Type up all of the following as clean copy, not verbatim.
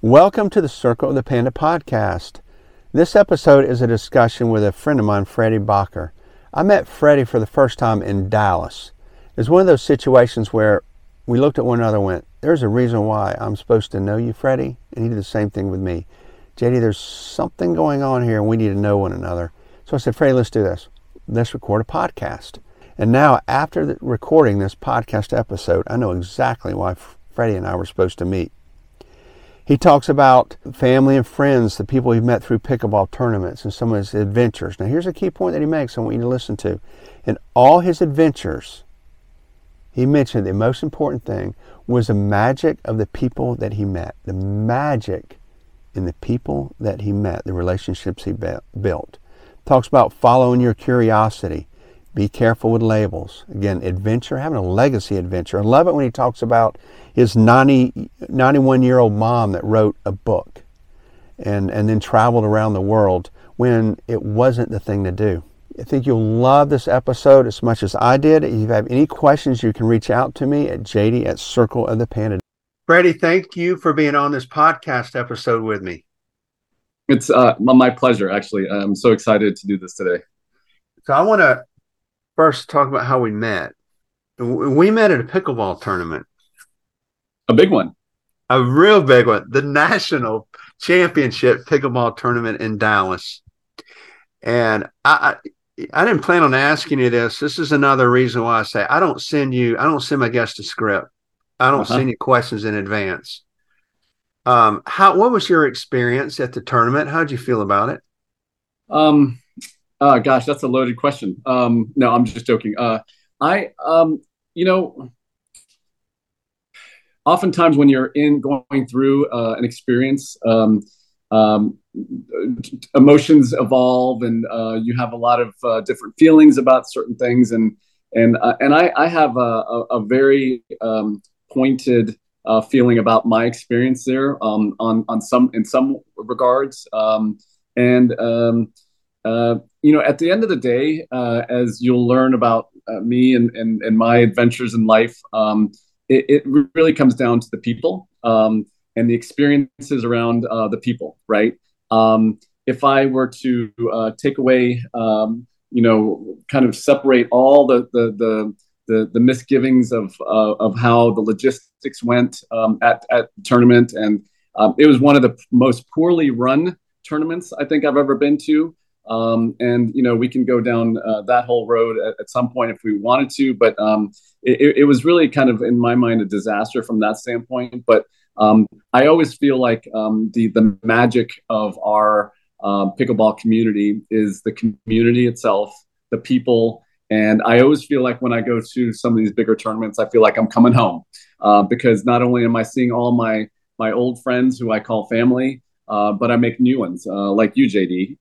Welcome to the Circle of the Panda podcast. This episode is a discussion with a friend of mine, Freddie Bacher. I met Freddie for the first time in Dallas. It's one of those situations where we looked at one another and went, there's a reason why I'm supposed to know you, Freddie. And he did the same thing with me. JD, there's something going on here and we need to know one another. So I said, Freddie, let's do this. Let's record a podcast. And now, after recording this podcast episode, I know exactly why Freddie and I were supposed to meet. He talks about family and friends, the people he met through pickleball tournaments and some of his adventures. Now, here's a key point that he makes I want you to listen to. In all his adventures, he mentioned the most important thing was the magic of the people that he met. The magic in the people that he met, the relationships he built. Talks about following your curiosity. Be careful with labels. Again, adventure, having a legacy adventure. I love it when he talks about his 91-year-old mom that wrote a book and then traveled around the world when it wasn't the thing to do. I think you'll love this episode as much as I did. If you have any questions, you can reach out to me at JD@circleofthepanda. Freddie, thank you for being on this podcast episode with me. It's my pleasure, actually. I'm so excited to do this today. So I want to first talk about how we met. We met at a pickleball tournament. A big one. A real big one. The National Championship Pickleball Tournament in Dallas. And I didn't plan on asking you this. This is another reason why I say I don't send my guests a script. I don't send you questions in advance. What was your experience at the tournament? How'd you feel about it? Gosh, that's a loaded question. No, I'm just joking. Oftentimes when you're going through an experience, emotions evolve, and you have a lot of different feelings about certain things, and I have a very pointed feeling about my experience there in some regards, at the end of the day, as you'll learn about me and my adventures in life, it really comes down to the people and the experiences around the people, right? If I were to take away, kind of separate all the misgivings of how the logistics went at the tournament, and it was one of the most poorly run tournaments I think I've ever been to. We can go down that whole road at some point if we wanted to, but it was really kind of, in my mind, a disaster from that standpoint. But I always feel like the magic of our pickleball community is the community itself, the people. And I always feel like when I go to some of these bigger tournaments, I feel like I'm coming home because not only am I seeing all my old friends who I call family, but I make new ones like you, JD.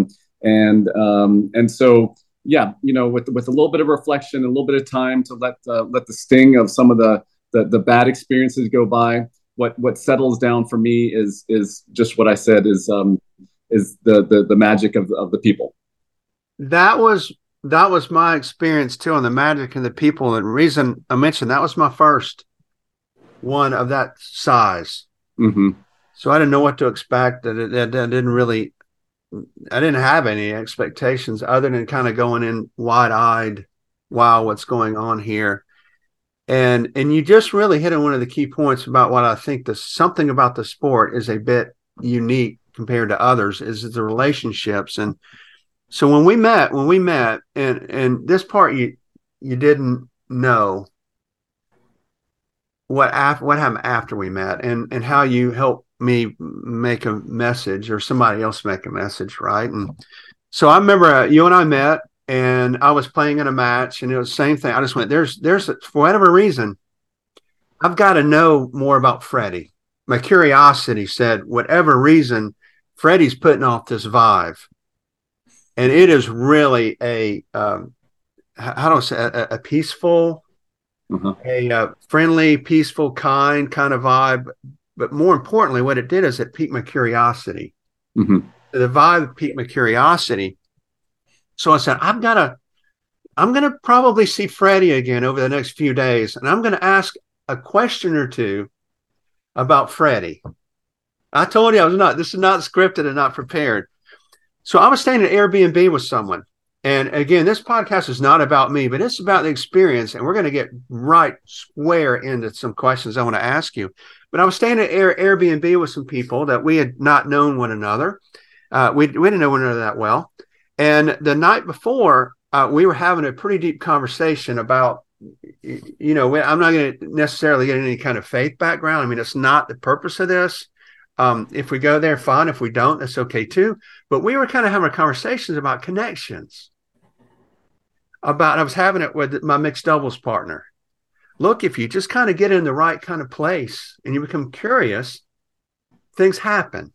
And so, yeah, with a little bit of reflection, a little bit of time to let the sting of some of the bad experiences go by, what settles down for me is just what I said is the magic of the people. That was my experience too, on the magic and the people. And the reason I mentioned that was my first one of that size. Mm-hmm. So I didn't know what to expect. I didn't have any expectations other than kind of going in wide-eyed, wow, what's going on here? And you just really hit on one of the key points about what I think something about the sport is a bit unique compared to others is the relationships. And so when we met, and this part you didn't know what happened after we met and how you helped me make a message or somebody else make a message, right? And so I remember you and I met, and I was playing in a match, and it was the same thing. I just went, there's for whatever reason, I've got to know more about Freddie. My curiosity said, whatever reason, Freddie's putting off this vibe, and it is really a peaceful, a friendly, peaceful, kind of vibe. But more importantly, what it did is it piqued my curiosity. Mm-hmm. The vibe piqued my curiosity. So I said, I'm going to probably see Freddie again over the next few days. And I'm going to ask a question or two about Freddie. I told you I was not. This is not scripted and not prepared. So I was staying at Airbnb with someone. And again, this podcast is not about me, but it's about the experience. And we're going to get right square into some questions I want to ask you. But I was staying at Airbnb with some people that we had not known one another. We didn't know one another that well. And the night before, we were having a pretty deep conversation about, I'm not going to necessarily get any kind of faith background. I mean, it's not the purpose of this. If we go there, fine. If we don't, that's okay too. But we were kind of having conversations about connections. I was having it with my mixed doubles partner. Look, if you just kind of get in the right kind of place and you become curious, things happen.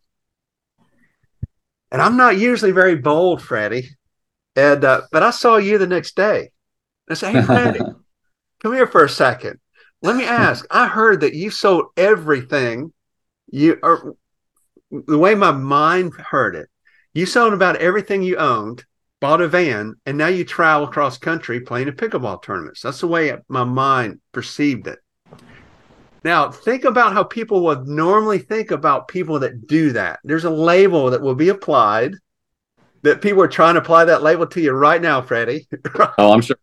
And I'm not usually very bold, Freddie. And but I saw you the next day. I said, "Hey, Freddie, come here for a second. Let me ask. I heard that you sold everything. The way my mind heard it, you sold about everything you owned, bought a van, and now you travel across country playing in pickleball tournaments." That's the way my mind perceived it. Now, think about how people would normally think about people that do that. There's a label that will be applied, that people are trying to apply that label to you right now, Freddie. Oh, I'm sure.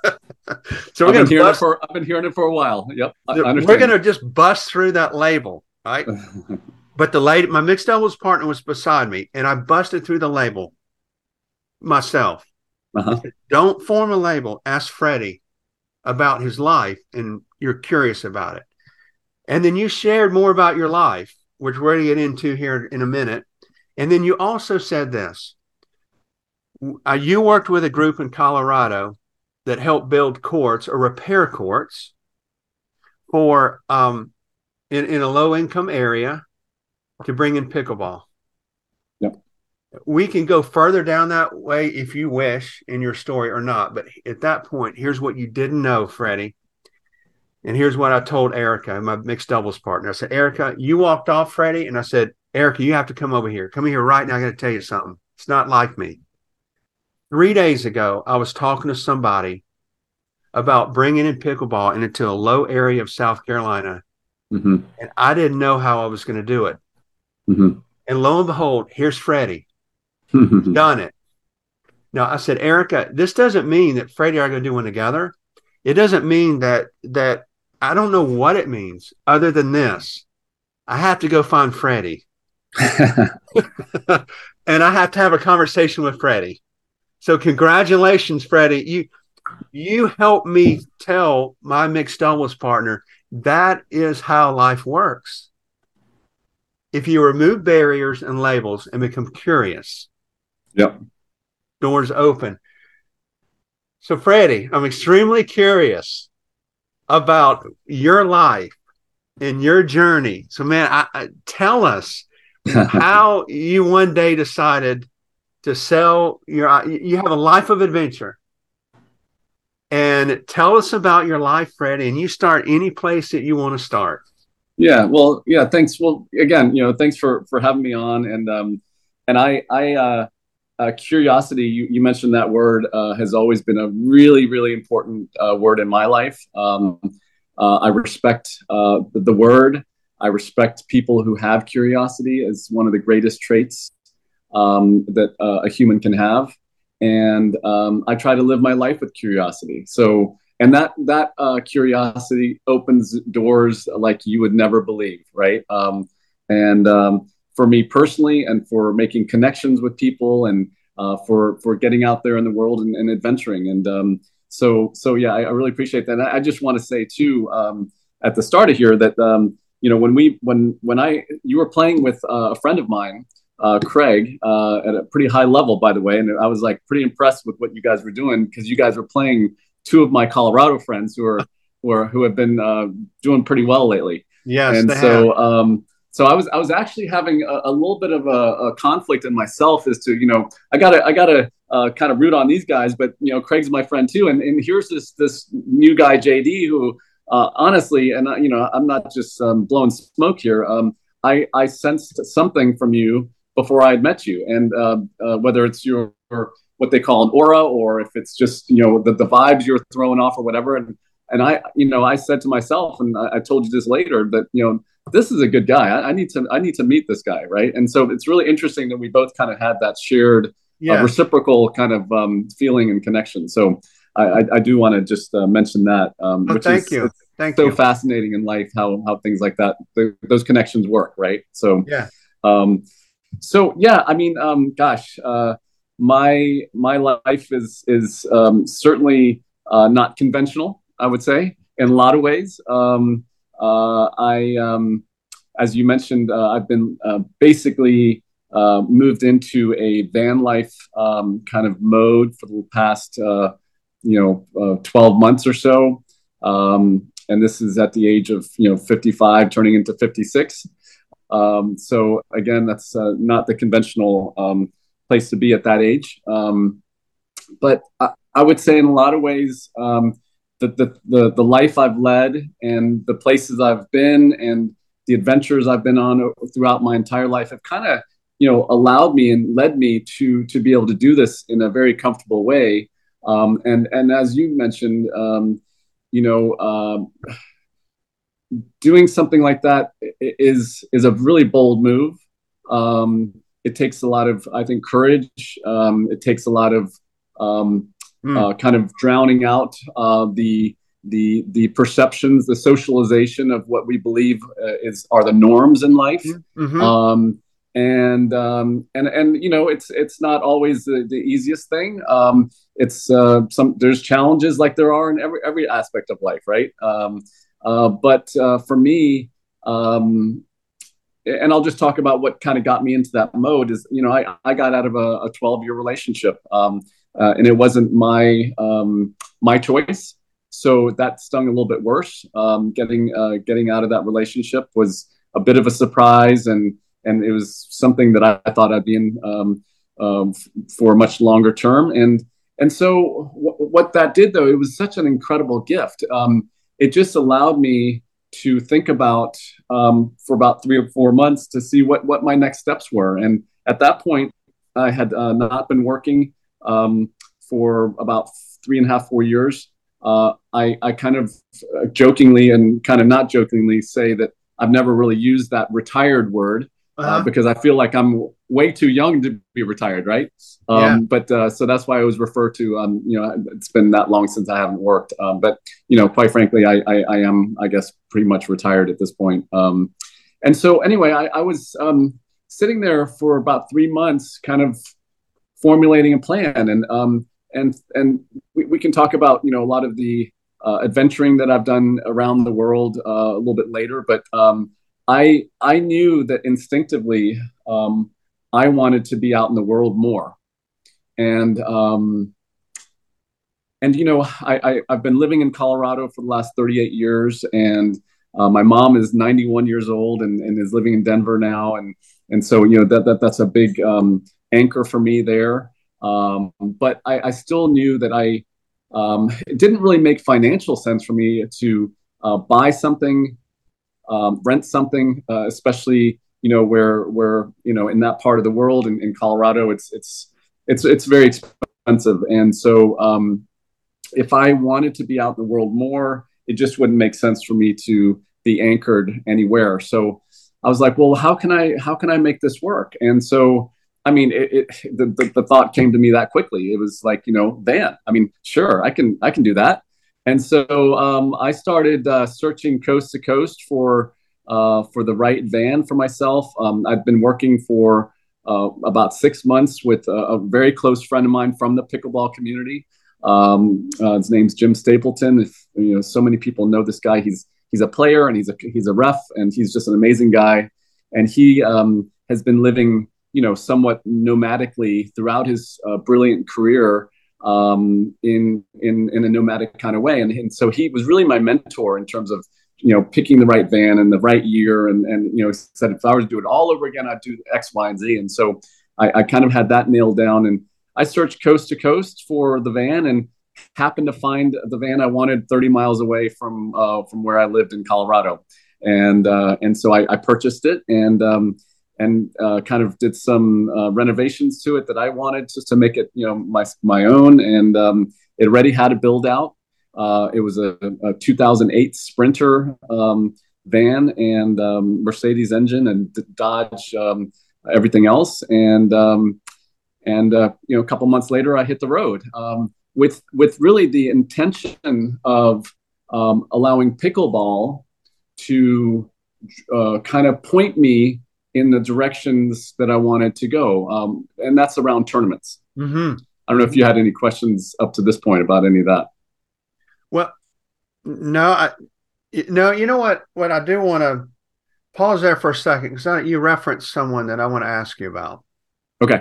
So I've been hearing it for a while. Yep, I understand. We're going to just bust through that label, right? But my mixed doubles partner was beside me, and I busted through the label myself. Said, don't form a label. Ask Freddie about his life, and you're curious about it. And then you shared more about your life, which we're going to get into here in a minute. And then you also said this. You worked with a group in Colorado that helped build courts or repair courts for in a low-income area to bring in pickleball. Yep. We can go further down that way if you wish in your story or not. But at that point, here's what you didn't know, Freddie. And here's what I told Erica, my mixed doubles partner. I said, Erica, you walked off, Freddie. And I said, Erica, you have to come over here. Come here right now. I got to tell you something. It's not like me. 3 days ago, I was talking to somebody about bringing in pickleball into a low area of South Carolina. And I didn't know how I was going to do it. And lo and behold, here's Freddie. Done it. Now, I said, Erica, this doesn't mean that Freddie and I are going to do one together. It doesn't mean that I don't know what it means other than this. I have to go find Freddie. And I have to have a conversation with Freddie. So congratulations, Freddie. You helped me tell my mixed doubles partner that is how life works. If you remove barriers and labels and become curious, doors open. So, Freddie, I'm extremely curious about your life and your journey. So, man, tell us how you one day decided to sell you have a life of adventure. And tell us about your life, Freddie, and you start any place that you want to start. Yeah, well, yeah, thanks. Well, again, thanks for having me on. And I curiosity, you mentioned that word, has always been a really, really important word in my life. I respect the word. I respect people who have curiosity as one of the greatest traits that a human can have. And I try to live my life with curiosity. So, and that curiosity opens doors like you would never believe, right? For me personally, and for making connections with people, and for getting out there in the world and adventuring. And so yeah, I really appreciate that. And I just want to say too, at the start of here, that when you were playing with a friend of mine, Craig, at a pretty high level, by the way, and I was like pretty impressed with what you guys were doing, because you guys were playing two of my Colorado friends who have been doing pretty well lately. Yes, and so I was actually having a little bit of a conflict in myself as to, I gotta kind of root on these guys, but Craig's my friend too, and here's this new guy JD who honestly, and I'm not just blowing smoke here. I sensed something from you before I had met you, and whether it's your what they call an aura, or if it's just the vibes you're throwing off or whatever, and I said to myself, and I told you this later, that this is a good guy. I need to meet this guy, right? And so it's really interesting that we both kind of had that shared reciprocal kind of feeling and connection. So I do want to just mention that, which thank is you. Thank so you. fascinating in life, how things like that, those connections work, right? So Yeah. so yeah, I mean, gosh, my life is certainly not conventional, I would say, in a lot of ways. I As you mentioned, I've been basically moved into a van life kind of mode for the past 12 months or so. And this is at the age of 55, turning into 56. So again, that's not the conventional place to be at that age. But I would say in a lot of ways, the life I've led and the places I've been and the adventures I've been on throughout my entire life have kind of allowed me and led me to be able to do this in a very comfortable way. And as you mentioned, doing something like that is a really bold move. It takes a lot of, I think, courage. It takes a lot of kind of drowning out the perceptions, the socialization of what we believe are the norms in life. Mm-hmm. And it's not always the easiest thing. There's challenges like there are in every aspect of life, right? But for me, and I'll just talk about what kind of got me into that mode is, I got out of a 12-year relationship, and it wasn't my choice. So that stung a little bit worse. Getting out of that relationship was a bit of a surprise, and it was something that I thought I'd be in for a much longer term. And so what that did, though, it was such an incredible gift. It just allowed me to think about for about 3 or 4 months to see what my next steps were. And at that point, I had not been working for about 3.5, 4 years. I kind of jokingly and kind of not jokingly say that I've never really used that retired word because I feel like I'm way too young to be retired, right? But so that's why I always refer to, it's been that long since I haven't worked. But, quite frankly, I am, I guess, pretty much retired at this point. And so anyway, I was sitting there for about 3 months kind of formulating a plan. And we can talk about, a lot of the adventuring that I've done around the world a little bit later. But I knew that instinctively I wanted to be out in the world more. And I've been living in Colorado for the last 38 years. And my mom is 91 years old and is living in Denver now. And so, that's a big anchor for me there. But I still knew that it didn't really make financial sense for me to buy something, rent something, especially where in that part of the world in Colorado, it's very expensive. And so if I wanted to be out in the world more, it just wouldn't make sense for me to be anchored anywhere. So I was like, well, how can I make this work? And so I mean, the thought came to me that quickly. It was like, van. I mean, sure, I can do that. And so I started searching coast to coast for the right van for myself. I've been working for about 6 months with a very close friend of mine from the pickleball community. His name's Jim Stapleton. If so many people know this guy, he's a player and he's a ref, and he's just an amazing guy. And he has been living somewhat nomadically throughout his brilliant career in a nomadic kind of way. And so he was really my mentor in terms of, picking the right van and the right year. And said, if I were to do it all over again, I'd do X, Y, and Z. And so I kind of had that nailed down, and I searched coast to coast for the van and happened to find the van I wanted 30 miles away from where I lived in Colorado. And so I purchased it and kind of did some renovations to it that I wanted just to make it, my own. And it already had a build out. It was a 2008 Sprinter van and Mercedes engine and Dodge everything else. And a couple months later, I hit the road with really the intention of allowing pickleball to kind of point me in the directions that I wanted to go. And that's around tournaments. Mm-hmm. I don't know if you had any questions up to this point about any of that. Well, no, you know what I do want to pause there for a second, because you referenced someone that I want to ask you about. Okay.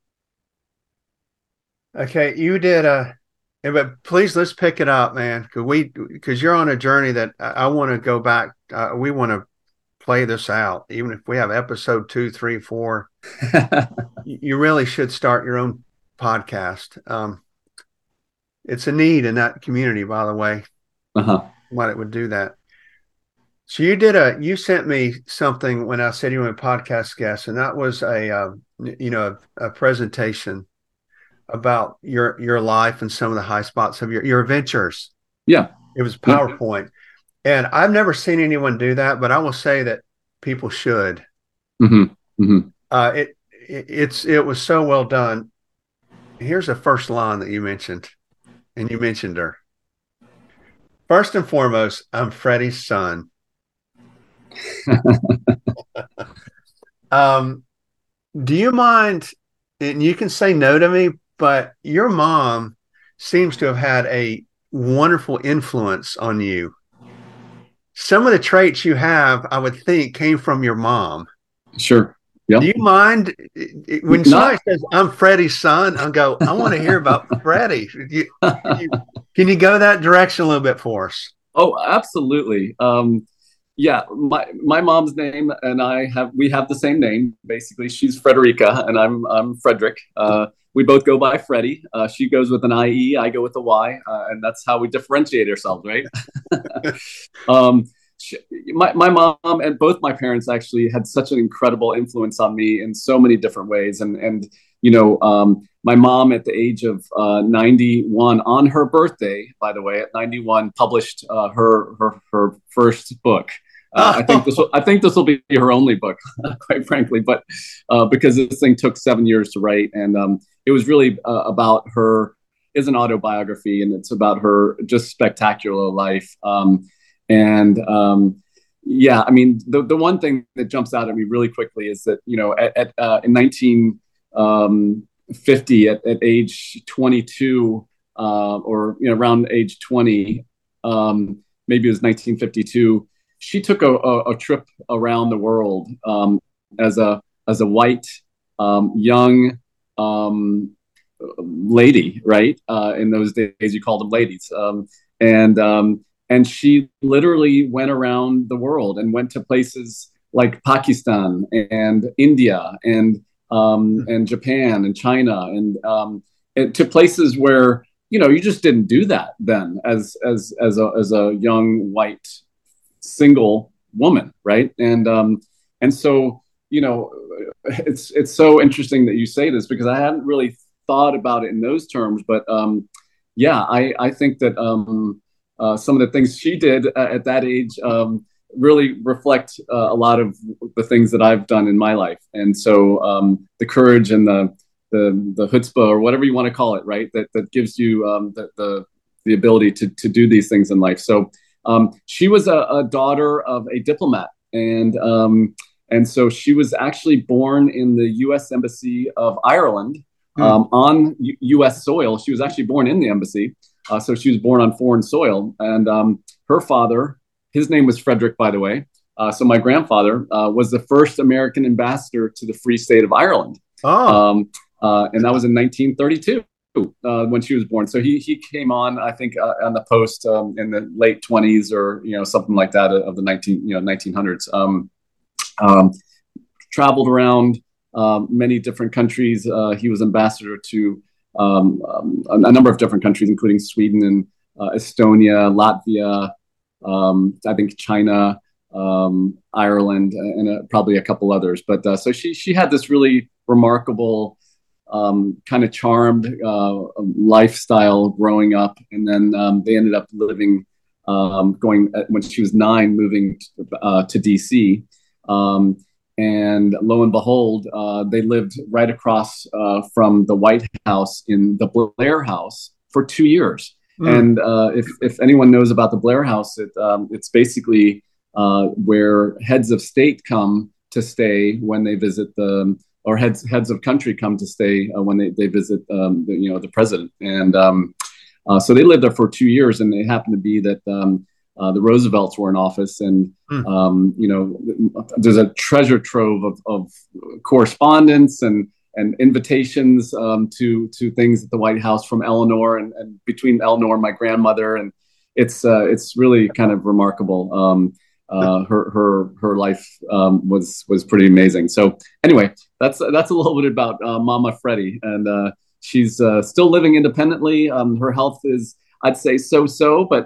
Okay, you did but please, let's pick it up, man, because you're on a journey that I want to go back. We want to play this out, even if we have episode 2, 3, 4. You really should start your own podcast. It's a need in that community, by the way. Why it would do that. So you sent me something when I said you were a podcast guest, and that was a presentation about your life and some of the high spots of your adventures. Yeah. It was PowerPoint. And I've never seen anyone do that, but I will say that people should. Mm-hmm. Mm-hmm. It was so well done. Here's the first line that you mentioned, and you mentioned her. First and foremost, I'm Freddie's son. Do you mind, and you can say no to me, but your mom seems to have had a wonderful influence on you. Some of the traits you have, I would think, came from your mom. Sure. Yep. Do you mind when somebody says, I'm Freddie's son, I want to hear about Freddie. Can you go that direction a little bit for us? Oh, absolutely. Yeah, my mom's name and we have the same name. Basically, she's Frederica and I'm Frederick. We both go by Freddie. She goes with an IE, I go with a Y, and that's how we differentiate ourselves, right? My mom and both my parents actually had such an incredible influence on me in so many different ways. And my mom at the age of 91, on her birthday, by the way, at 91, published her first book. I think this will be her only book, quite frankly, but because this thing took 7 years to write, and it was really about her. Is an autobiography, and it's about her just spectacular life. Yeah, I mean, the one thing that jumps out at me really quickly is that in 1950, at age 22, or around age 20, maybe it was 1952. She took a trip around the world as a white young lady, right? In those days, you called them ladies, and she literally went around the world and went to places like Pakistan and India and Japan and China and to places where you just didn't do that then as a young white single woman, right? And so it's so interesting that you say this, because I hadn't really thought about it in those terms, but yeah, I think that some of the things she did at that age really reflect a lot of the things that I've done in my life, and so the courage and the chutzpah, or whatever you want to call it, right? That gives you the ability to do these things in life. So she was a daughter of a diplomat, and so she was actually born in the U.S. Embassy of Ireland on U.S. soil. She was actually born in the embassy. So she was born on foreign soil, and her father, his name was Frederick, by the way. So my grandfather was the first American ambassador to the Free State of Ireland. And that was in 1932 when she was born. So he came on, I think, on the post in the late 20s or something like that of the 1900s. Traveled around many different countries. He was ambassador to a number of different countries, including Sweden and Estonia, Latvia, I think China, Ireland, and probably a couple others. But so she had this really remarkable kind of charmed lifestyle growing up, and then they ended up living going when she was 9, moving to DC. And lo and behold, they lived right across from the White House in the Blair House for 2 years. And if anyone knows about the Blair House, it's basically where heads of state come to stay when they visit or heads of country come to stay when they visit the president. And so they lived there for 2 years, and it happened to be that the Roosevelts were in office, and there's a treasure trove of correspondence and invitations to things at the White House from Eleanor and between Eleanor and my grandmother, and it's really kind of remarkable. Her life was pretty amazing. So anyway, that's a little bit about Mama Freddie, and she's still living independently. Her health is, I'd say, so, but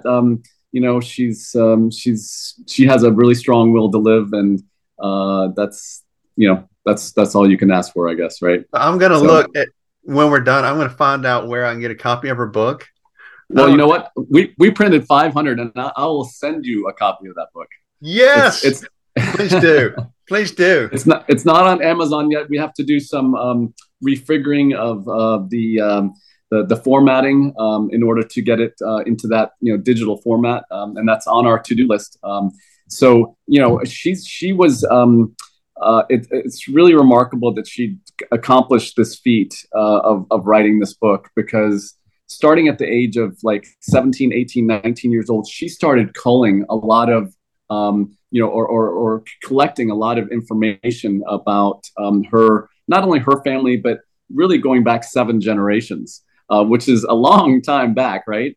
she has a really strong will to live, and that's all you can ask for, I guess, right? I'm gonna look at when we're done. I'm gonna find out where I can get a copy of her book. Well, you know what? We printed 500, and I will send you a copy of that book. Yes, please do. Please do. It's not on Amazon yet. We have to do some refiguring of the formatting in order to get it into that digital format, and that's on our to-do list. So she was. It's really remarkable that she accomplished this feat of writing this book, because starting at the age of like 17, 18, 19 years old, she started culling a lot of or collecting a lot of information about her, not only her family, but really going back 7 generations, which is a long time back, right?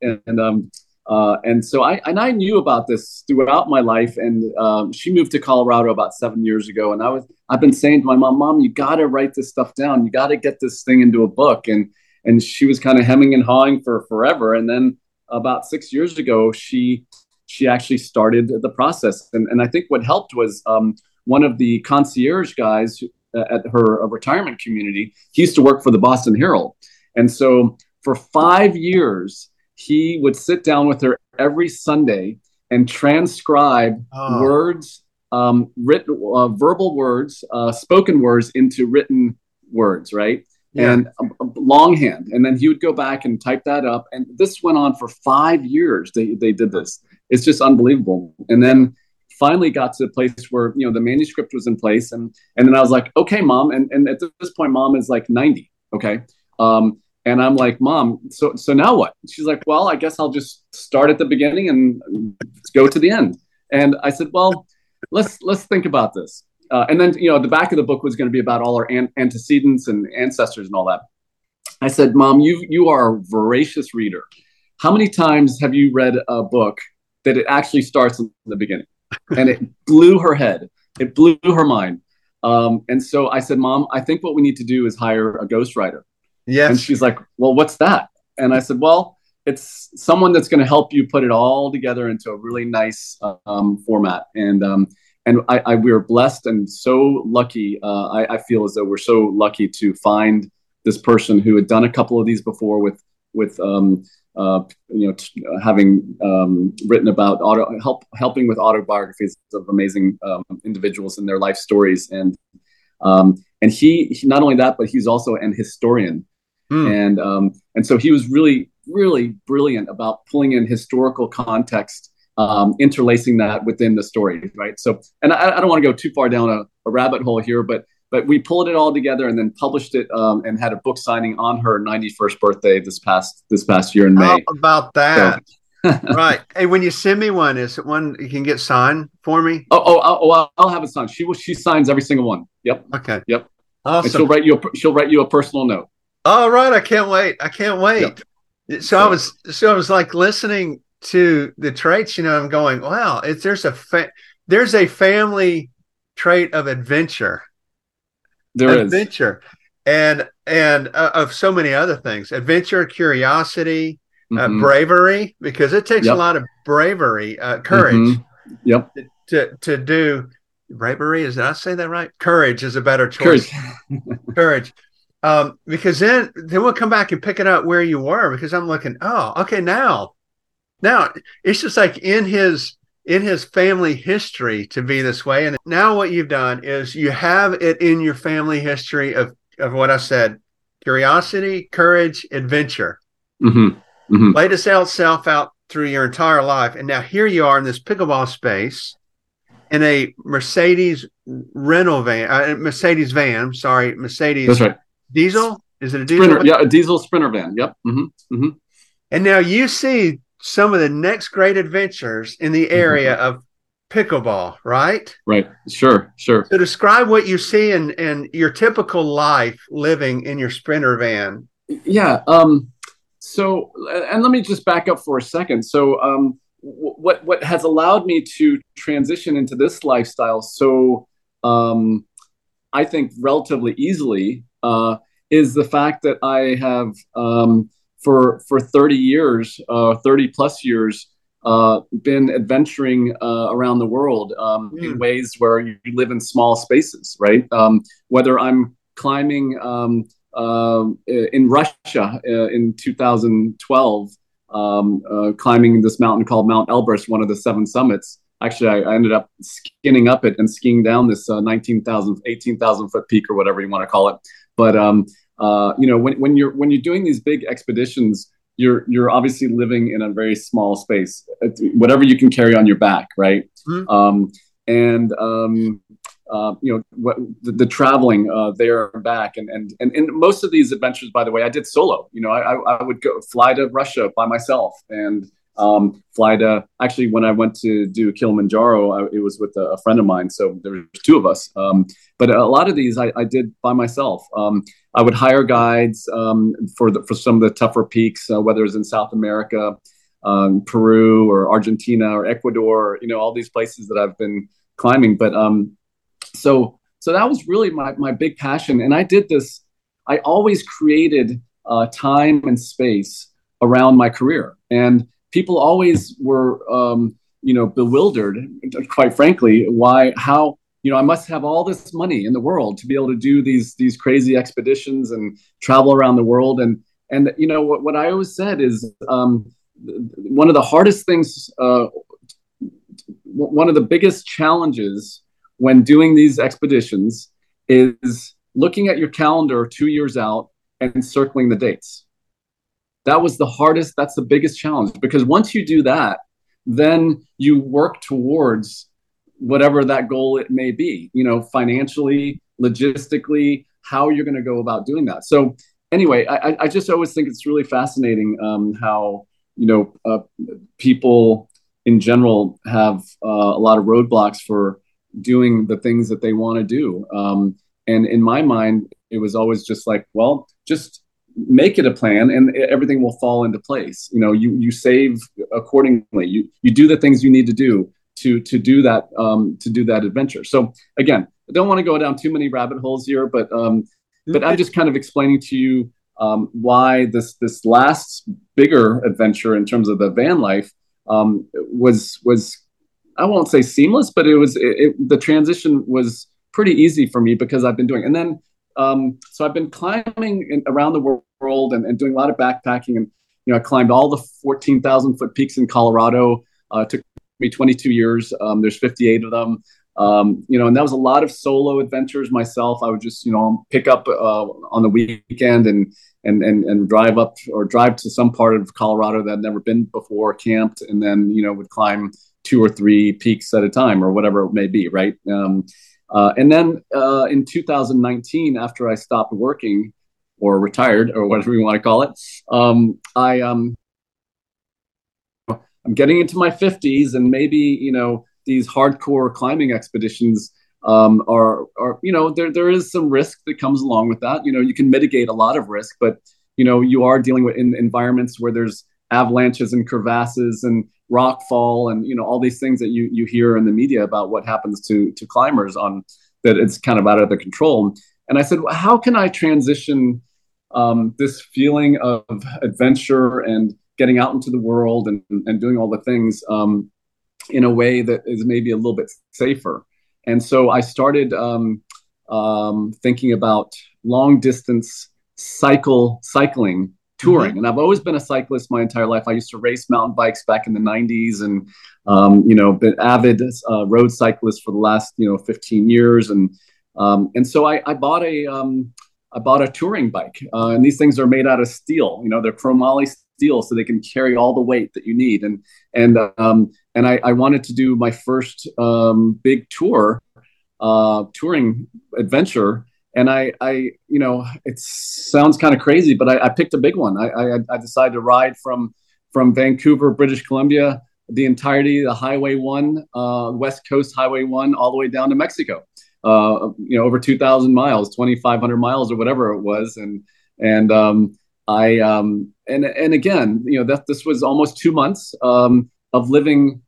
And so I knew about this throughout my life, and she moved to Colorado about 7 years ago, and I've been saying to my mom, you got to write this stuff down, you got to get this thing into a book, and she was kind of hemming and hawing for forever, and then about 6 years ago, she actually started the process, and I think what helped was one of the concierge guys at her retirement community. He used to work for the Boston Herald, and so for 5 years. He would sit down with her every Sunday and transcribe words, written, verbal words, spoken words into written words, right? Yeah. And longhand. And then he would go back and type that up. And this went on for 5 years. They did this. It's just unbelievable. And then finally got to the place where, the manuscript was in place. And then I was like, okay, Mom. And at this point, Mom is like 90. Okay. And I'm like, Mom, so now what? She's like, well, I guess I'll just start at the beginning and go to the end. And I said, well, let's think about this. And then, the back of the book was going to be about all our antecedents and ancestors and all that. I said, Mom, you are a voracious reader. How many times have you read a book that it actually starts in the beginning? And it blew her head. It blew her mind. And so I said, Mom, I think what we need to do is hire a ghostwriter. Yes. And she's like, well, what's that? And I said, well, it's someone that's going to help you put it all together into a really nice format. And we were blessed and so lucky. I feel as though we're so lucky to find this person who had done a couple of these before with having written about helping with autobiographies of amazing individuals and their life stories. And he not only that, but he's also an historian. And so he was really, really brilliant about pulling in historical context, interlacing that within the story, right? So, and I don't want to go too far down a rabbit hole here, but we pulled it all together and then published it and had a book signing on her 91st birthday this past year in May. How about that? So. Right. Hey, when you send me one, is it one you can get signed for me? I'll have it signed. She signs every single one. Yep. Okay. Yep. Awesome. And she'll write you a personal note. All right. I can't wait. Yep. So I was like listening to the traits, I'm going, wow, there's a family trait of adventure. Adventure. And of so many other things, adventure, curiosity, bravery, because it takes a lot of bravery, courage. Yep. To do bravery. Did I say that right? Courage is a better choice. Courage. Because then we'll come back and pick it up where you were, because I'm looking, oh, okay, now Now, it's just like in his family history to be this way. And now what you've done is you have it in your family history of what I said, curiosity, courage, adventure. Mm-hmm. Mm-hmm. Laid itself out through your entire life. And now here you are in this pickleball space in a Mercedes rental van, Mercedes van, sorry, That's Mercedes right. diesel. Is it a diesel? Sprinter, yeah, a diesel Sprinter van. Yep. Mm-hmm. Mm-hmm. And now you see some of the next great adventures in the area of pickleball, right? Right. Sure. Sure. So describe what you see in your typical life living in your Sprinter van. Yeah. So, and let me just back up for a second. So, what has allowed me to transition into this lifestyle so, I think relatively easily, is the fact that I have, for 30 years, 30 plus years, been adventuring around the world in ways where you live in small spaces, right? Whether I'm climbing in Russia in 2012, climbing this mountain called Mount Elbrus, one of the seven summits. Actually, I ended up skinning up it and skiing down this 19,000, 18,000 foot peak or whatever you want to call it. But when you're doing these big expeditions, you're obviously living in a very small space, whatever you can carry on your back, right? The traveling there and back, and most of these adventures, by the way, I did solo. I would go fly to Russia by myself and fly to, actually, when I went to do Kilimanjaro, it was with a friend of mine, so there were two of us. But a lot of these I did by myself. I would hire guides for some of the tougher peaks, whether it's in South America, Peru or Argentina or Ecuador, all these places that I've been climbing. But so that was really my big passion. And I did this, I always created time and space around my career. And people always were, bewildered, quite frankly, how I must have all this money in the world to be able to do these crazy expeditions and travel around the world. And what I always said is one of the hardest things, one of the biggest challenges when doing these expeditions is looking at your calendar 2 years out and circling the dates. That was the hardest. That's the biggest challenge, because once you do that, then you work towards whatever that goal it may be, financially, logistically, how you're going to go about doing that. So anyway, I just always think it's really fascinating how, people in general have a lot of roadblocks for doing the things that they want to do. And in my mind, it was always just like, well, just make it a plan and everything will fall into place. You save accordingly. You do the things you need to do to do that adventure. So again, I don't want to go down too many rabbit holes here, but I'm just kind of explaining to you why this last bigger adventure in terms of the van life was I won't say seamless, but the transition was pretty easy for me because I've been doing. And then so I've been climbing around the world and doing a lot of backpacking, and I climbed all the 14,000 foot peaks in Colorado. It took me 22 years. There's 58 of them. And that was a lot of solo adventures myself. I would just pick up on the weekend and drive up or drive to some part of Colorado that I'd never been before, camped, and then would climb 2 or 3 peaks at a time or whatever it may be, right? And then in 2019, after I stopped working or retired or whatever you want to call it, I'm getting into my 50s, and maybe these hardcore climbing expeditions are there is some risk that comes along with that. You can mitigate a lot of risk, but you are dealing with in environments where there's avalanches and crevasses and rock fall and all these things that you hear in the media about what happens to climbers on that. It's kind of out of their control. And I said, well, how can I transition this feeling of adventure and getting out into the world and doing all the things in a way that is maybe a little bit safer? And so I started thinking about long distance cycling touring. And I've always been a cyclist my entire life. I used to race mountain bikes back in the 90s and, been avid road cyclist for the last, 15 years. And so I bought a touring bike, and these things are made out of steel. They're chromoly steel, so they can carry all the weight that you need. And I wanted to do my first big touring adventure. And it sounds kind of crazy, but I picked a big one. I decided to ride from Vancouver, British Columbia, the entirety of the Highway 1, West Coast Highway 1, all the way down to Mexico. Over 2,000 miles, 2,500 miles or whatever it was. And again, this was almost 2 months of living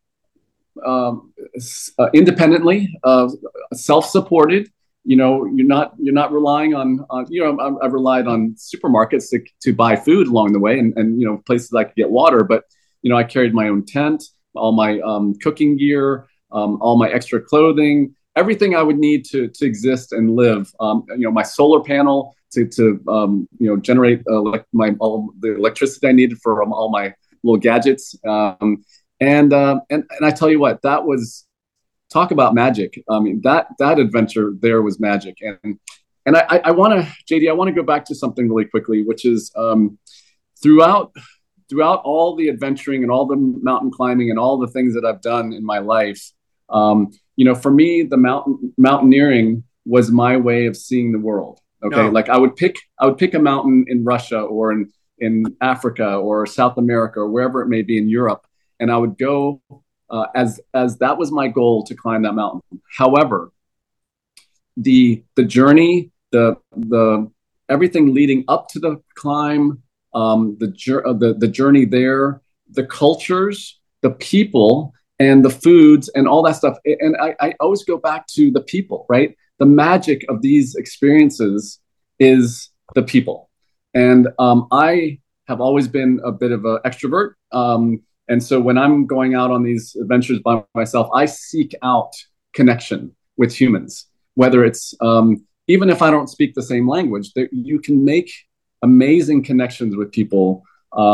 independently, self-supported. You're not relying on I've relied on supermarkets to buy food along the way, and places I could get water, but I carried my own tent, all my cooking gear, all my extra clothing, everything I would need to exist and live. My solar panel to generate all the electricity I needed for all my little gadgets. And I tell you what, that was, talk about magic. I mean, that adventure there was magic. And I want to, JD, I want to go back to something really quickly, which is throughout all the adventuring and all the mountain climbing and all the things that I've done in my life, for me, the mountaineering was my way of seeing the world. Okay. No. Like I would pick a mountain in Russia or in Africa or South America or wherever it may be in Europe. And I would go as that was my goal, to climb that mountain. However, the journey, the everything leading up to the climb, the journey there, the cultures, the people, and the foods and all that stuff. And I always go back to the people, right? The magic of these experiences is the people. And I have always been a bit of an extrovert. And so when I'm going out on these adventures by myself, I seek out connection with humans, whether it's, even if I don't speak the same language, you can make amazing connections with people,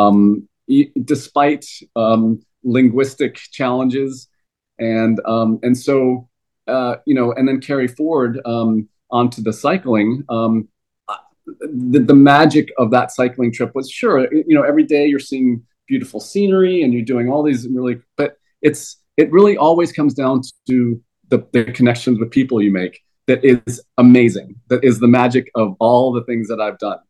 despite linguistic challenges. And so, and then carry forward onto the cycling. The magic of that cycling trip was, sure, every day you're seeing beautiful scenery and you're doing all these but it really always comes down to the connections with people you make. That is amazing. That is the magic of all the things that I've done.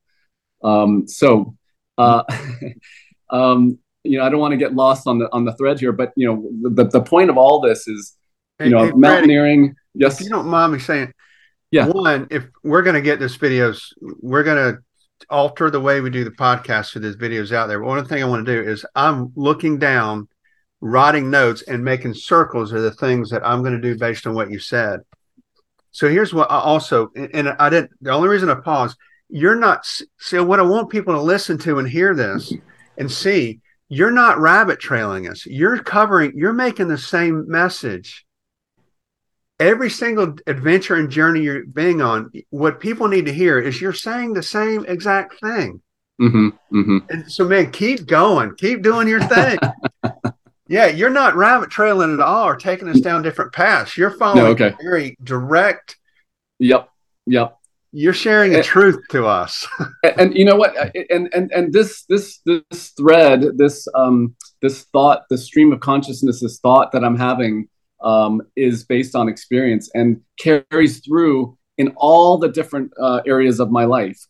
I don't want to get lost on the thread here, but the point of all this is, hey, mountaineering. Freddie, yes. If you don't mind me saying, yeah. One, if we're going to get this videos, we're going to alter the way we do the podcast so there's videos out there. But one thing I want to do is I'm looking down, writing notes, and making circles of the things that I'm going to do based on what you said. So here's what I also, and I didn't, the only reason I paused, you're not, so what I want people to listen to and hear this and see, you're not rabbit trailing us. You're making the same message. Every single adventure and journey you're being on, what people need to hear is you're saying the same exact thing. Mm-hmm, mm-hmm. And so, man, keep going, keep doing your thing. Yeah, you're not rabbit trailing at all or taking us down different paths. You're following very direct. Yep. You're sharing the truth to us. And you know what? And this thread, this thought, this stream of consciousness, this thought that I'm having, is based on experience and carries through in all the different areas of my life.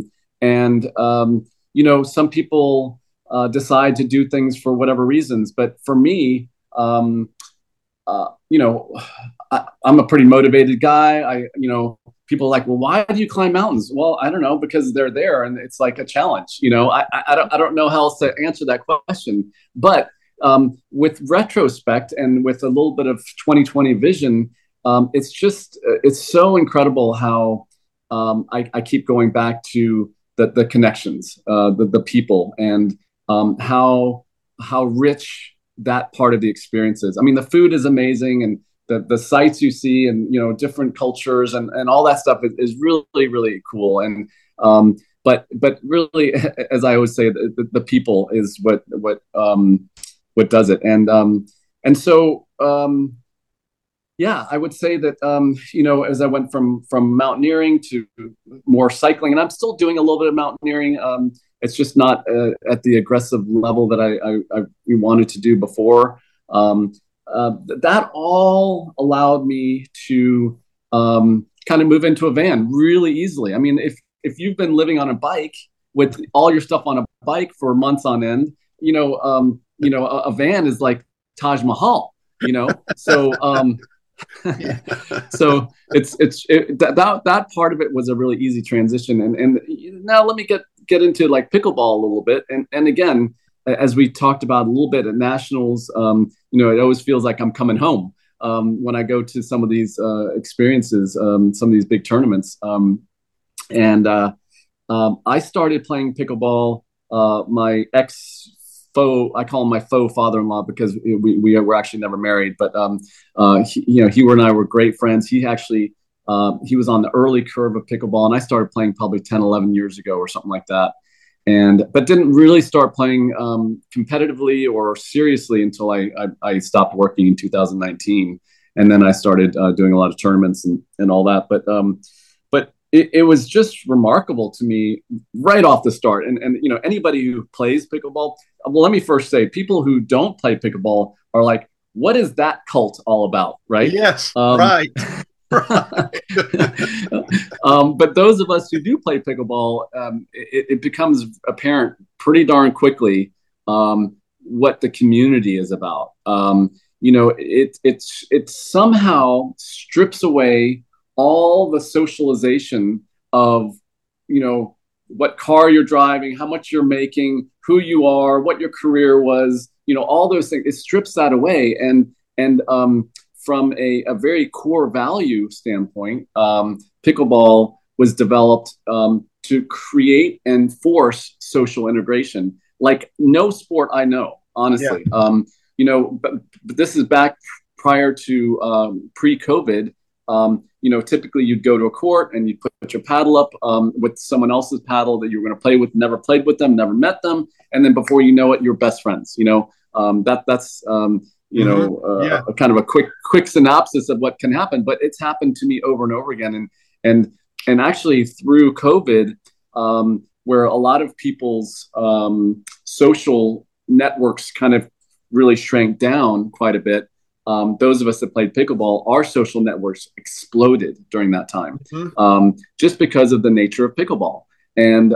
Some people decide to do things for whatever reasons, but for me, I'm a pretty motivated guy. People are like, well, why do you climb mountains? Well, I don't know, because they're there and it's like a challenge. I don't know how else to answer that question, but with retrospect and with a little bit of 2020 vision, it's so incredible how I keep going back to the connections, the people, and how rich that part of the experience is. I mean, the food is amazing, and the sights you see, and different cultures and all that stuff is really, really cool. And but really, as I always say, the people is what does it. And so yeah, I would say that as I went from mountaineering to more cycling, and I'm still doing a little bit of mountaineering. It's just not at the aggressive level that I wanted to do before. That all allowed me to kind of move into a van really easily. I mean, if you've been living on a bike with all your stuff on a bike for months on end, a van is like Taj Mahal, so so that part of it was a really easy transition. And now let me get into like pickleball a little bit. And again, as we talked about a little bit at nationals, it always feels like I'm coming home when I go to some of these experiences, some of these big tournaments. I started playing pickleball. My I call him my faux father-in-law because we were actually never married, but he and I were great friends. He actually he was on the early curve of pickleball, and I started playing probably 10, 11 years ago or something like that. But didn't really start playing competitively or seriously until I stopped working in 2019, and then I started doing a lot of tournaments and all that. But it was just remarkable to me right off the start. And anybody who plays pickleball, well, let me first say, people who don't play pickleball are like, what is that cult all about, right? Yes, right. But those of us who do play pickleball, it becomes apparent pretty darn quickly what the community is about. It somehow strips away all the socialization of, what car you're driving, how much you're making, who you are, what your career was, all those things. It strips that away. And from a very core value standpoint, pickleball was developed to create and force social integration like no sport I know, honestly. Yeah. But this is back prior to pre-COVID. Typically you'd go to a court and you'd put your paddle up with someone else's paddle that you were going to play with, never played with them, never met them. And then before you know it, you're best friends. That's a kind of a quick synopsis of what can happen, but it's happened to me over and over again. And actually through COVID, where a lot of people's social networks kind of really shrank down quite a bit. Those of us that played pickleball, our social networks exploded during that time, just because of the nature of pickleball. And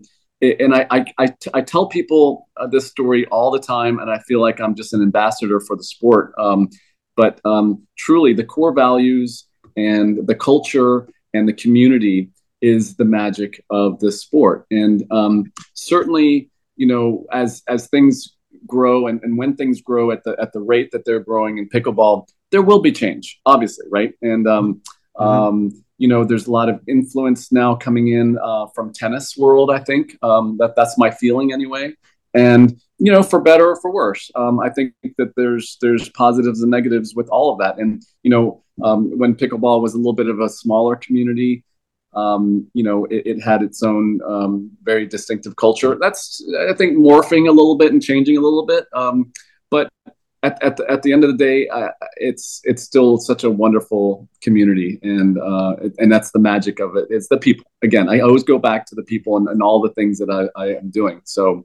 I tell people this story all the time, and I feel like I'm just an ambassador for the sport. But truly, the core values and the culture and the community is the magic of this sport. And certainly, as things grow and when things grow at the rate that they're growing in pickleball, there will be change, obviously, right? And there's a lot of influence now coming in from tennis world. I think that's my feeling anyway. And for better or for worse, I think that there's positives and negatives with all of that. And when pickleball was a little bit of a smaller community, it had its own very distinctive culture. That's, I think, morphing a little bit and changing a little bit. But at the end of the day, it's still such a wonderful community, and that's the magic of it. It's the people. Again, I always go back to the people and all the things that I am doing. So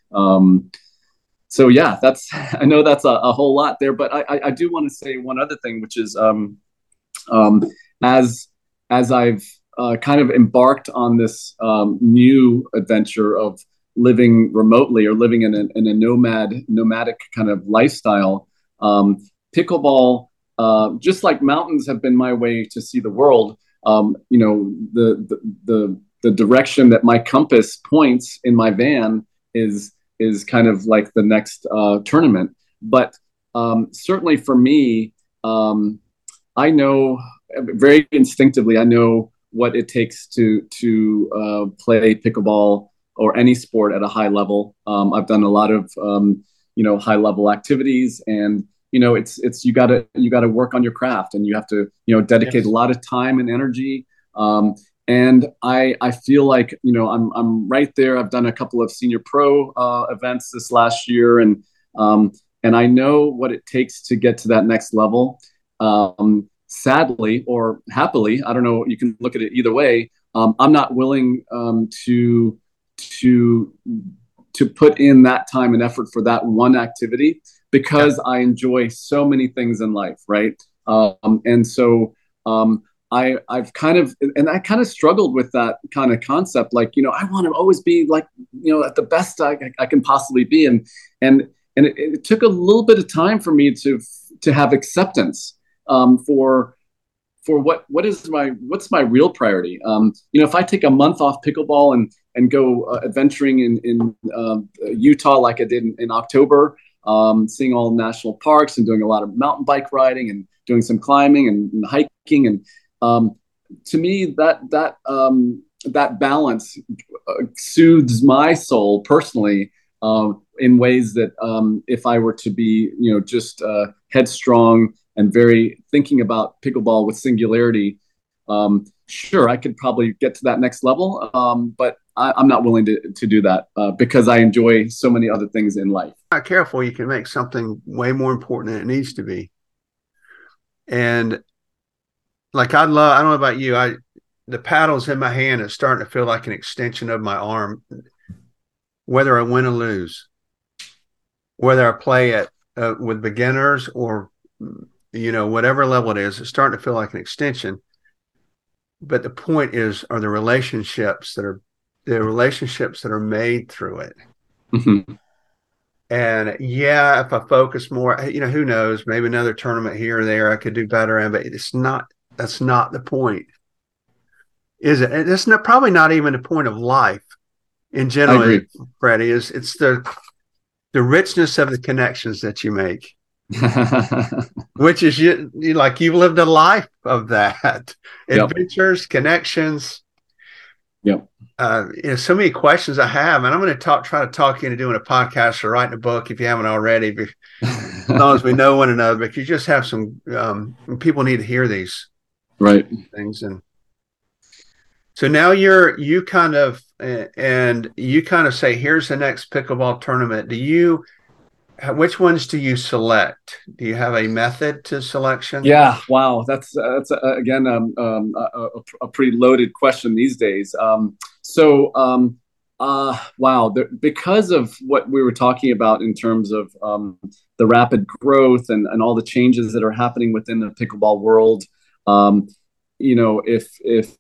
yeah, I know that's a whole lot there, but I do want to say one other thing, which is as I've kind of embarked on this new adventure of living remotely or living in a nomadic kind of lifestyle. Pickleball, just like mountains have been my way to see the world. The direction that my compass points in my van is kind of like the next tournament. But certainly for me, I know very instinctively, I know what it takes to play pickleball or any sport at a high level. I've done a lot of high level activities, and it's you gotta work on your craft, and you have to dedicate a lot of time and energy. And I feel like, I'm right there. I've done a couple of senior pro events this last year, and I know what it takes to get to that next level. Sadly or happily, I don't know. You can look at it either way. I'm not willing to to put in that time and effort for that one activity because I enjoy so many things in life, right? And so I've kind of, and I kind of struggled with that kind of concept. Like, I want to always be like, at the best I can possibly be. And it took a little bit of time for me to have acceptance for what's my real priority. If I take a month off pickleball and go adventuring in Utah like I did in October, seeing all the national parks and doing a lot of mountain bike riding and doing some climbing and hiking, and to me that balance soothes my soul personally in ways that if I were to be just headstrong and very thinking about pickleball with singularity, sure, I could probably get to that next level, but I'm not willing to do that because I enjoy so many other things in life. Not careful, you can make something way more important than it needs to be. And like I don't know about you, the paddles in my hand is starting to feel like an extension of my arm, whether I win or lose, whether I play at with beginners or whatever level it is, it's starting to feel like an extension. But the point is, are the relationships that are made through it. Mm-hmm. And if I focus more, who knows, maybe another tournament here or there I could do better in, but that's not the point, is it? And it's probably not even the point of life in general, Freddie. It's the richness of the connections that you make. Which is you've lived a life of that. Adventures, connections. Yep. So many questions I have, and I'm going to try to talk you into doing a podcast or writing a book if you haven't already, as long as we know one another. But you just have some people need to hear these things. And so now you kind of say, here's the next pickleball tournament. Which ones do you select? Do you have a method to selection? Yeah, wow, that's again a pretty loaded question these days. Wow, because of what we were talking about in terms of the rapid growth and all the changes that are happening within the pickleball world, if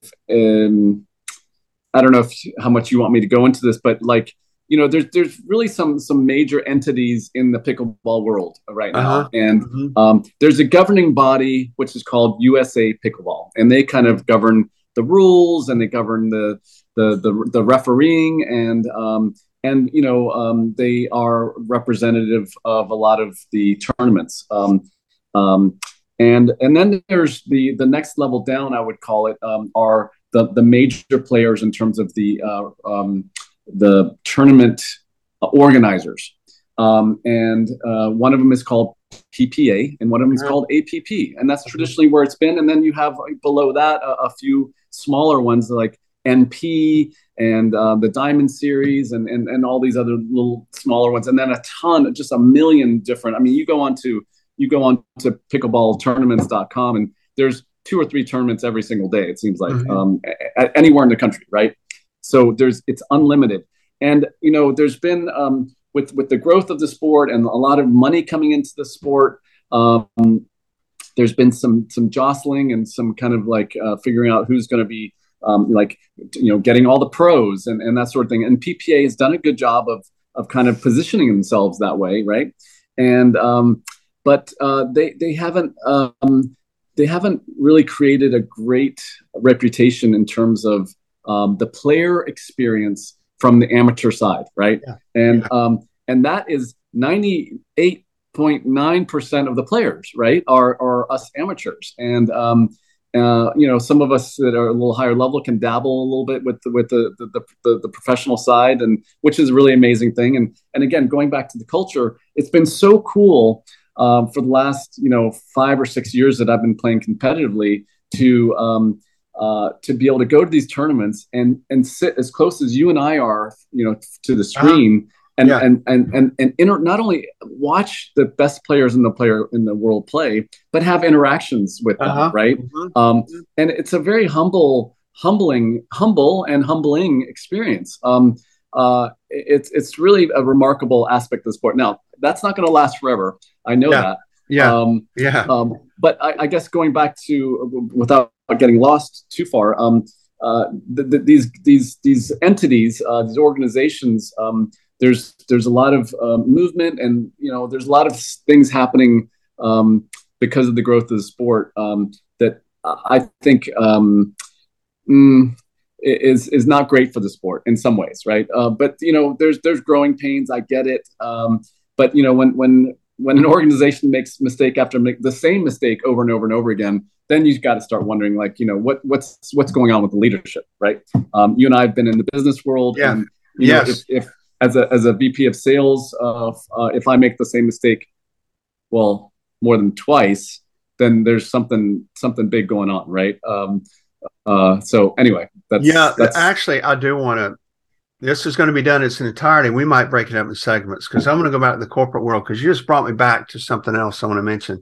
I don't know how much you want me to go into this, but there's really some major entities in the pickleball world right now, and there's a governing body which is called USA Pickleball, and they kind of govern the rules and they govern the refereeing, and they are representative of a lot of the tournaments, and then there's the next level down, I would call it, are the major players in terms of the tournament organizers, and one of them is called PPA and one of them is called APP, and that's traditionally where it's been. And then you have below that a few smaller ones like NP and the Diamond Series and all these other little smaller ones, and then just a million different. I mean, you go on to pickleballtournaments.com and there's 2 or 3 tournaments every single day, it seems like, anywhere in the country, right? So it's unlimited. And, there's been, with the growth of the sport and a lot of money coming into the sport, there's been some jostling and some kind of figuring out who's going to be getting all the pros and that sort of thing. And PPA has done a good job of kind of positioning themselves that way, right? And but they haven't really created a great reputation in terms of the player experience from the amateur side, right? Yeah. And that is 98.9% of the players, right, are us amateurs. And some of us that are a little higher level can dabble a little bit with the professional side, and which is a really amazing thing. And again, going back to the culture, it's been so cool for the last 5 or 6 years that I've been playing competitively to to be able to go to these tournaments and sit as close as you and I are, to the Uh-huh. screen and Yeah. not only watch the best players in the world play, but have interactions with them, Uh-huh. right? Mhm. And it's a very humble and humbling experience. It's really a remarkable aspect of the sport. Now, that's not going to last forever. I know Yeah. that. Yeah. Um, Yeah. but I guess going back to, without getting lost too far, these entities, these organizations, there's a lot of movement, and there's a lot of things happening because of the growth of the sport, that I think is not great for the sport in some ways, right? But there's growing pains. I get it. But when an organization makes mistake after the same mistake over and over and over again, then you've got to start wondering, like, what's going on with the leadership, right? You and I have been in the business world, Yeah. and Yes. if as a VP of sales, if I make the same mistake, well, more than twice, then there's something big going on, right? So anyway, Yeah. that's Actually, I do want to. This is going to be done in its entirety. We might break it up in segments because I'm going to go back to the corporate world because you just brought me back to something else I want to mention.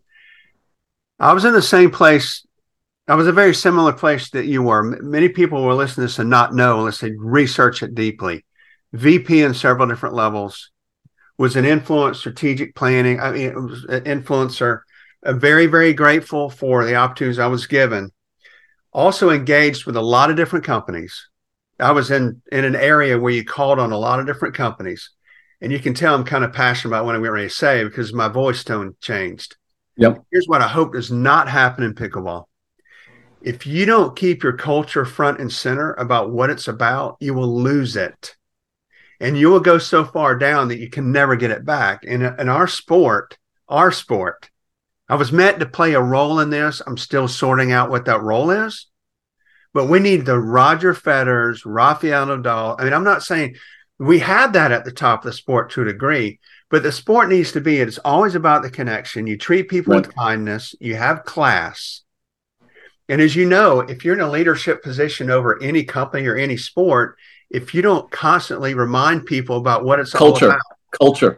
I was in the same place. I was a very similar place that you were. Many people will listen to this and not know unless they research it deeply. VP in several different levels, was an influence, strategic planning. I mean, it was an influencer. Very, very grateful for the opportunities I was given. Also engaged with a lot of different companies. I was in an area where you called on a lot of different companies. And you can tell I'm kind of passionate about what I'm getting ready to say because my voice tone changed. Yep. Here's what I hope does not happen in pickleball. If you don't keep your culture front and center about what it's about, you will lose it. And you will go so far down that you can never get it back. In our sport, I was meant to play a role in this. I'm still sorting out what that role is. But we need the Roger Federers, Rafael Nadal. I mean, I'm not saying we have that at the top of the sport to a degree, but the sport needs to be, it's always about the connection. You treat people Right. with kindness, you have class. And as you know, if you're in a leadership position over any company or any sport, if you don't constantly remind people about what it's all about, culture.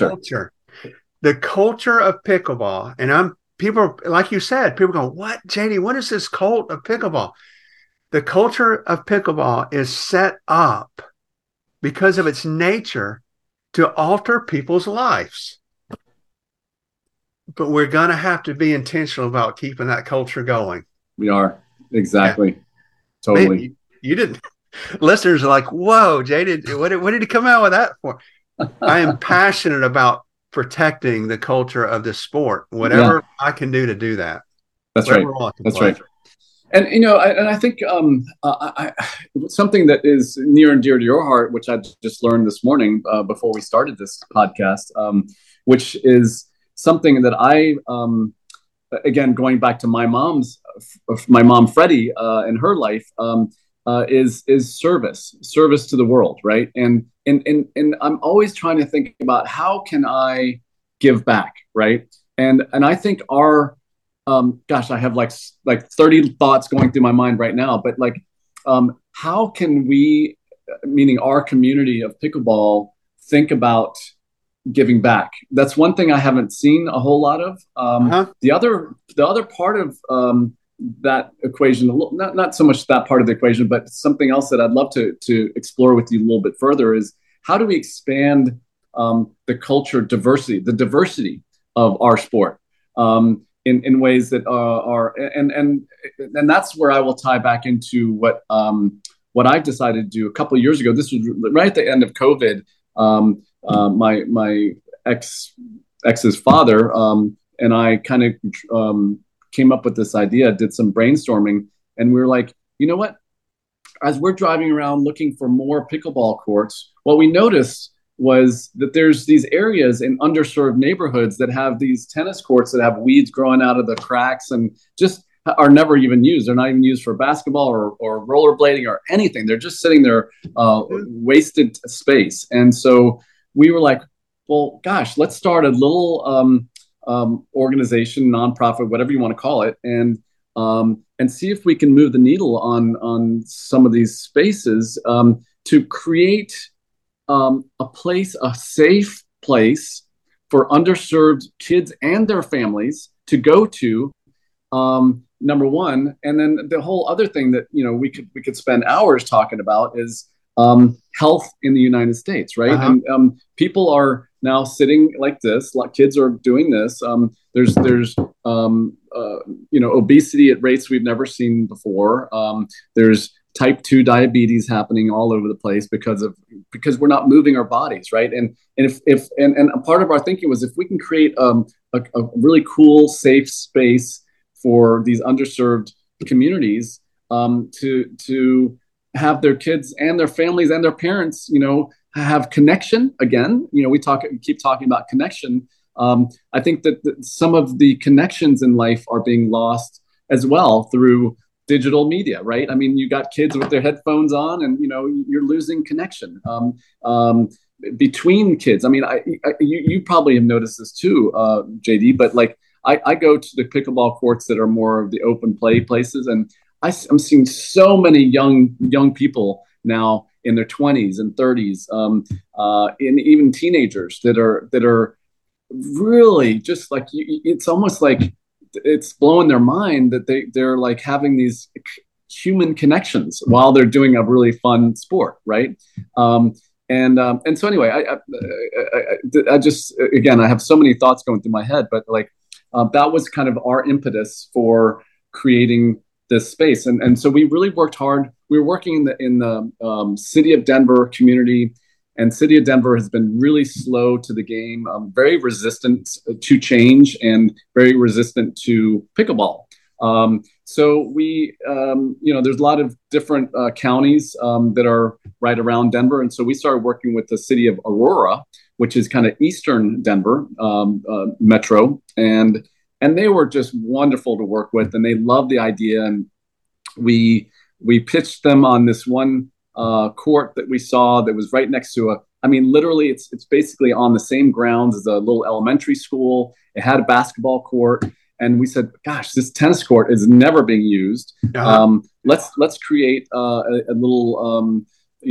the culture of pickleball, and people, like you said, people go, what, JD, what is this cult of pickleball? The culture of pickleball is set up because of its nature to alter people's lives. But we're going to have to be intentional about keeping that culture going. We are. Exactly. Yeah. Totally. Man, you didn't. Listeners are like, whoa, Jay, what did he come out with that for? I am passionate about protecting the culture of this sport, whatever I can do to do that. That's right. That's right. And I think something that is near and dear to your heart, which I just learned this morning before we started this podcast, which is something that I, again, going back to my mom Freddie, and her life, is service to the world, right? And I'm always trying to think about how can I give back, right? And I think our gosh, I have like 30 thoughts going through my mind right now, but how can we, meaning our community of pickleball, think about giving back? That's one thing I haven't seen a whole lot of. The other part of that equation, not so much that part of the equation, but something else that I'd love to explore with you a little bit further is how do we expand the culture diversity of our sport? In ways that are and that's where I will tie back into what I've decided to do a couple of years ago. This was right at the end of COVID. My ex's father and I kind of came up with this idea, did some brainstorming, and we were like, you know what? As we're driving around looking for more pickleball courts, what we noticed was that there's these areas in underserved neighborhoods that have these tennis courts that have weeds growing out of the cracks and just are never even used. They're not even used for basketball or rollerblading or anything. They're just sitting there, wasted space. And so we were like, well, gosh, let's start a little organization, nonprofit, whatever you want to call it, and and see if we can move the needle on some of these spaces, to create a safe place for underserved kids and their families to go to. Number one, and then the whole other thing that we could spend hours talking about is health in the United States, right? Uh-huh. And people are now sitting like this. Like kids are doing this. There's obesity at rates we've never seen before. There's type 2 diabetes happening all over the place because we're not moving our bodies, right? And if a part of our thinking was, if we can create a really cool, safe space for these underserved communities, to have their kids and their families and their parents, have connection again. We keep talking about connection. I think that some of the connections in life are being lost as well through digital media, right? I mean, you got kids with their headphones on, and you're losing connection between kids. I mean, you probably have noticed this too, JD. But like, I go to the pickleball courts that are more of the open play places, and I'm seeing so many young people now in their 20s and 30s, and even teenagers that are really just like, it's almost like it's blowing their mind that they're like having these human connections while they're doing a really fun sport, right? And so anyway, I just, again, I have so many thoughts going through my head, but like, that was kind of our impetus for creating this space. And so we really worked hard. We were working in the City of Denver community, and City of Denver has been really slow to the game, very resistant to change, and very resistant to pickleball. So we, there's a lot of different counties that are right around Denver. And so we started working with the city of Aurora, which is kind of eastern Denver metro. And they were just wonderful to work with, and they loved the idea. And we pitched them on this one court that we saw that was right next to literally it's basically on the same grounds as a little elementary school. It had a basketball court. And we said, gosh, this tennis court is never being used. Uh-huh. Let's create a little,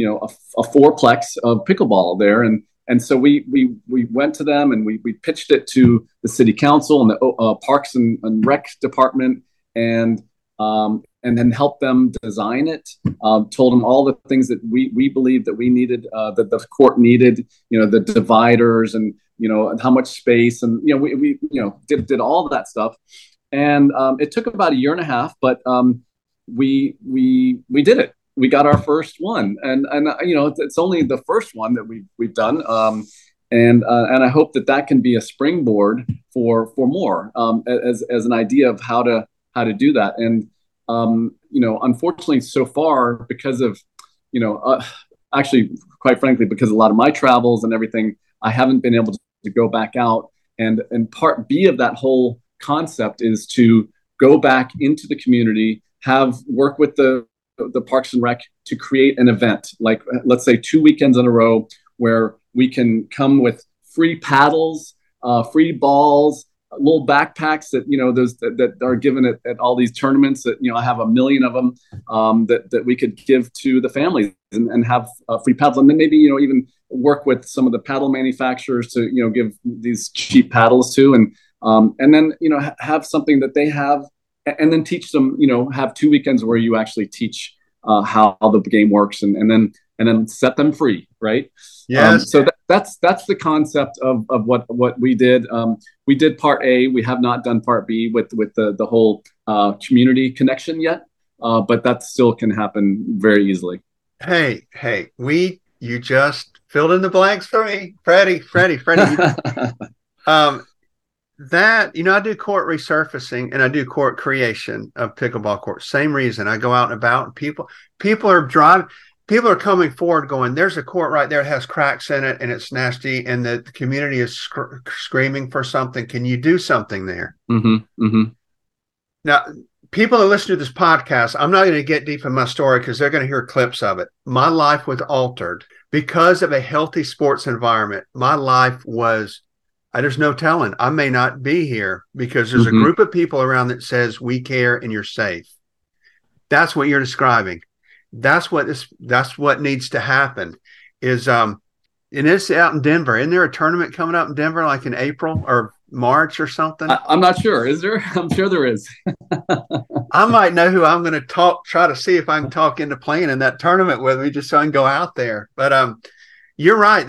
a fourplex of pickleball there. And so we went to them, and we pitched it to the city council and the Parks and Rec department, and then helped them design it. Told them all the things that we believed that we needed, that the court needed, the dividers and how much space, and we did all of that stuff. And it took about a year and a half, but we did it. We got our first one, and it's only the first one that we've done, and I hope that can be a springboard for more, as an idea of how to do that. And unfortunately, so far, because of actually, quite frankly, because a lot of my travels and everything, I haven't been able to go back out. And part B of that whole concept is to go back into the community, work with the Parks and Rec to create an event, like let's say 2 weekends in a row, where we can come with free paddles, free balls, little backpacks that those that are given at all these tournaments, that I have 1 million of them, that we could give to the families, and have free paddles, and then maybe even work with some of the paddle manufacturers to give these cheap paddles to, and then have something that they have, and then teach them, have 2 weekends where you actually teach how the game works, and then set them free, right? Yes. So that's the concept of what we did. We did part A. We have not done part B with the whole community connection yet, but that still can happen very easily. Hey, you just filled in the blanks for me, Freddie. That, I do court resurfacing, and I do court creation of pickleball courts. Same reason. I go out and about, and people are coming forward going, there's a court right there that has cracks in it and it's nasty, and the community is screaming for something. Can you do something there? Mm-hmm, mm-hmm. Now, people that listen to this podcast, I'm not going to get deep in my story because they're going to hear clips of it. My life was altered because of a healthy sports environment. My life was There's no telling. I may not be here because there's a Mm-hmm. group of people around that says we care and you're safe. That's what you're describing. That's what needs to happen is and it's out in Denver. Isn't there a tournament coming up in Denver like in April or March or something? I'm not sure. Is there? I'm sure there is. I might know who I'm going to try to see if I can talk into playing in that tournament with me just so I can go out there. But you're right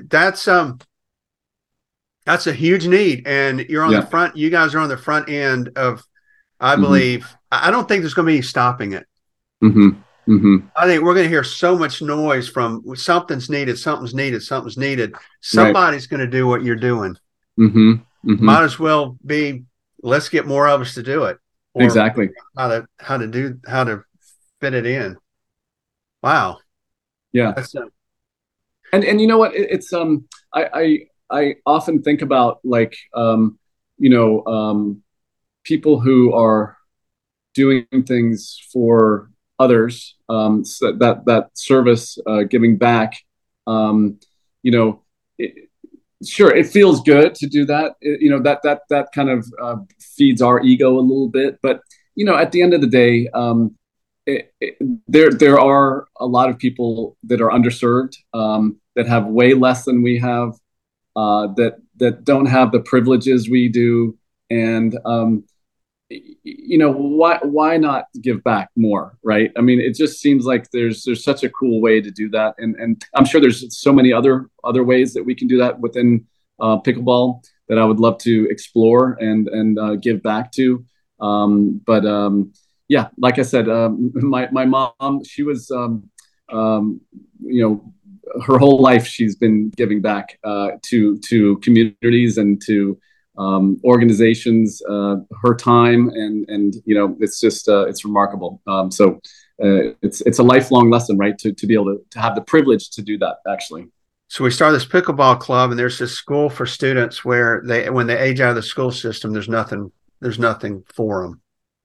that's a huge need. And you're on the Yeah. front, you guys are on the front end of, I Mm-hmm. believe, I don't think there's going to be any stopping it. Mm-hmm. Mm-hmm. I think we're going to hear so much noise from something's needed, something's needed, something's needed. Right. Somebody's going to do what you're doing. Mm-hmm. Mm-hmm. Might as well be, let's get more of us to do it or Exactly. how to fit it in. Wow. Yeah. That's And you know what? It's I often think about like you know people who are doing things for others, so that service, giving back. Um, you know, it, sure, it feels good to do that. You know, that kind of feeds our ego a little bit, but you know, at the end of the day, it, it, there are a lot of people that are underserved, that have way less than we have, that don't have the privileges we do, and you know, why not give back more, right? I mean, it just seems like there's such a cool way to do that, and I'm sure there's so many other ways that we can do that within pickleball that I would love to explore and give back to. But yeah, like I said, my mom, she was um, you know, her whole life she's been giving back to communities and to organizations, her time, and you know, it's just it's remarkable. So it's a lifelong lesson, right? To be able to have the privilege to do that, actually. so we started this pickleball club, and there's this school for students where when they age out of the school system, there's nothing for them.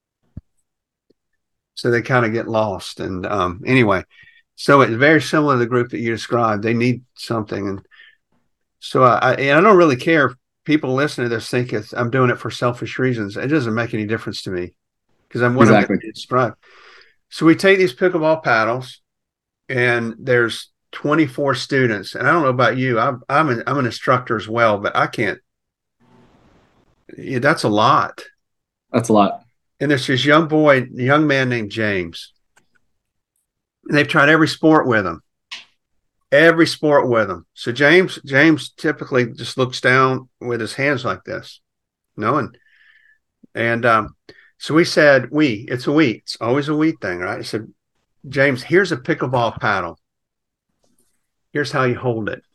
So they kind of get lost. And anyway, so it's very similar to the group that you described. They need something. And so and I don't really care if people listening to this think I'm doing it for selfish reasons. It doesn't make any difference to me because I'm what I'm going Exactly. to describe. So we take these pickleball paddles, and there's 24 students. And I don't know about you. I'm an instructor as well, but I can't. Yeah, that's a lot. That's a lot. And there's this young man named James. And they've tried every sport with him. Every sport with him. So James typically just looks down with his hands like this, you know, and so we said it's always a we thing, right? I said, James, here's a pickleball paddle. Here's how you hold it.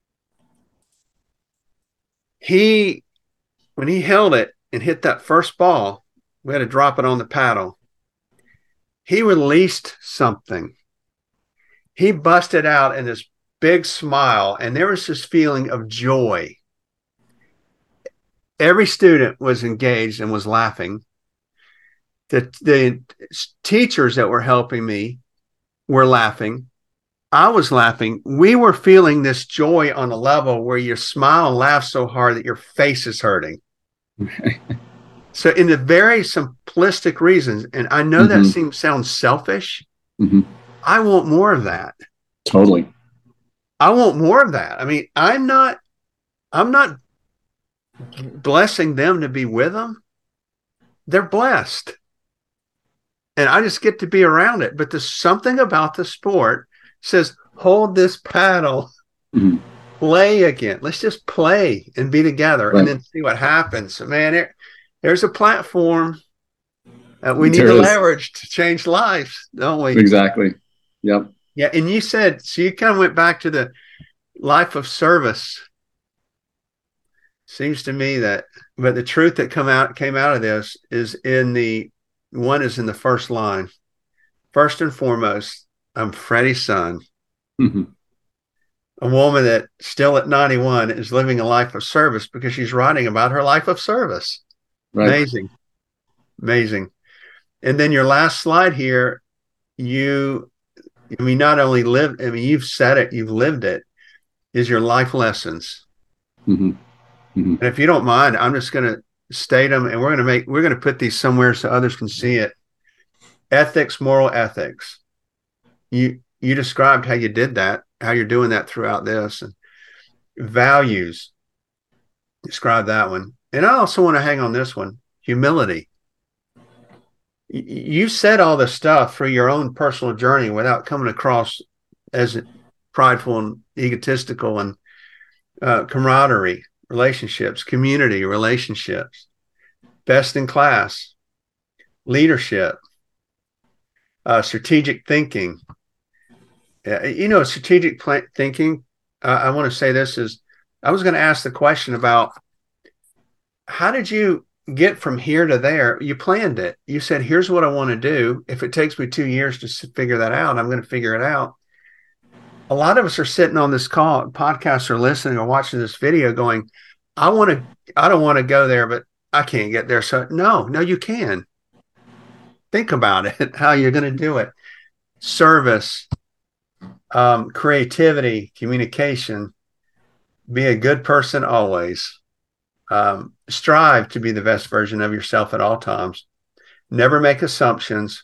When he held it and hit that first ball, we had to drop it on the paddle. He released something. He busted out in this big smile, and there was this feeling of joy. Every student was engaged and was laughing. The teachers that were helping me were laughing. I was laughing. We were feeling this joy on a level where you smile and laugh so hard that your face is hurting. So in the very simplistic reasons, and I know that sounds selfish, I want more of that. Totally. I want more of that. I mean, I'm not blessing them to be with them. They're blessed. And I just get to be around it. But there's something about the sport says, hold this paddle, play again. Let's just play and be together, and then see what happens. Man, there's a platform that we need to leverage to change lives, don't we? Exactly. Yep. Yeah. And you said, so you kind of went back to the life of service. Seems to me but the truth that came out of this is in the first line. First and foremost, I'm Freddie's son. A woman that still at 91 is living a life of service because she's writing about her life of service. Right. Amazing. And then your last slide here, not only you've said it, you've lived it, is your life lessons. Mhm. And if you don't mind, I'm just going to state them, and we're going to put these somewhere so others can see it. Ethics, moral ethics. You described how you did that, how you're doing that throughout this. And values, describe that one. And I also want to hang on this one, humility. You said all this stuff through your own personal journey without coming across as prideful and egotistical, and camaraderie, relationships, community, relationships, best in class, leadership, strategic thinking. Strategic thinking, I want to say this is, I was going to ask the question about how did you get from here to there? You planned it. You said, here's what I want to do. If it takes me 2 years to figure that out, I'm going to figure it out. A lot of us are sitting on this call, podcasts, or listening or watching this video going, I don't want to go there, but I can't get there. So no, you can. Think about it, how you're going to do it. Service, creativity, communication, be a good person always. Strive to be the best version of yourself at all times. Never make assumptions.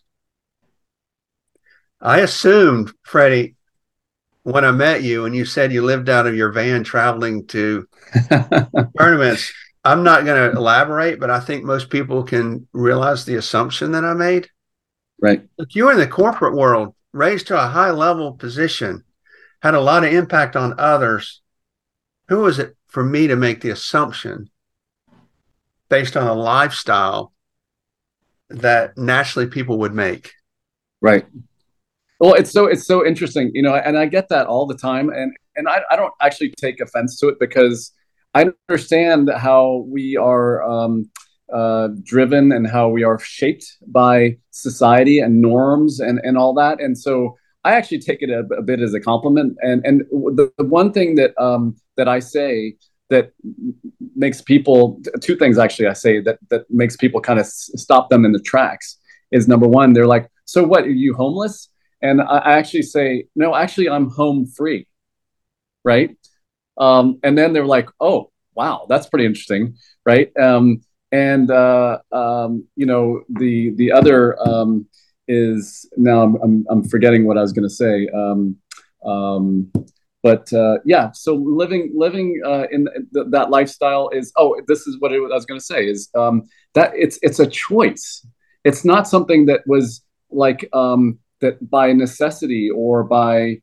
I assumed, Freddie, when I met you and you said you lived out of your van traveling to tournaments, I'm not going to elaborate, but I think most people can realize the assumption that I made. Right. If you were in the corporate world, raised to a high level position, had a lot of impact on others, who was it for me to make the assumption based on a lifestyle that naturally people would make? Right. Well, it's so interesting, and I get that all the time, and I don't actually take offense to it because I understand how we are driven and how we are shaped by society and norms and all that, and so I actually take it a bit as a compliment. And the one thing that I say that makes people, two things actually I say that makes people kind of stop them in the tracks is, number one, they're like, so what, are you homeless? And I actually say, no, actually, I'm home free. Right. And then they're like, oh, wow, that's pretty interesting. Right. The other is, now I'm forgetting what I was going to say. Yeah, so living in that lifestyle is, this is what I was going to say is that it's a choice. It's not something that was like, that by necessity or by,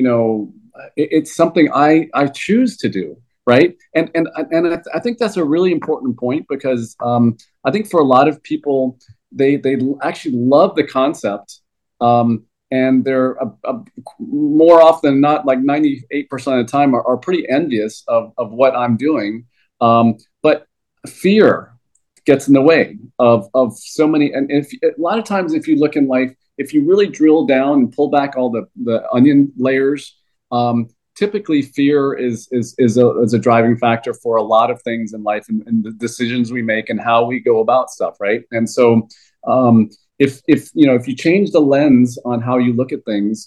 it's something I choose to do. Right. And I think that's a really important point because I think for a lot of people, they actually love the concept. And they're more often than not, like 98% of the time, are pretty envious of what I'm doing. But fear gets in the way of so many. And a lot of times, if you look in life, if you really drill down and pull back all the onion layers, typically fear is a driving factor for a lot of things in life and the decisions we make and how we go about stuff, right? And so if you change the lens on how you look at things,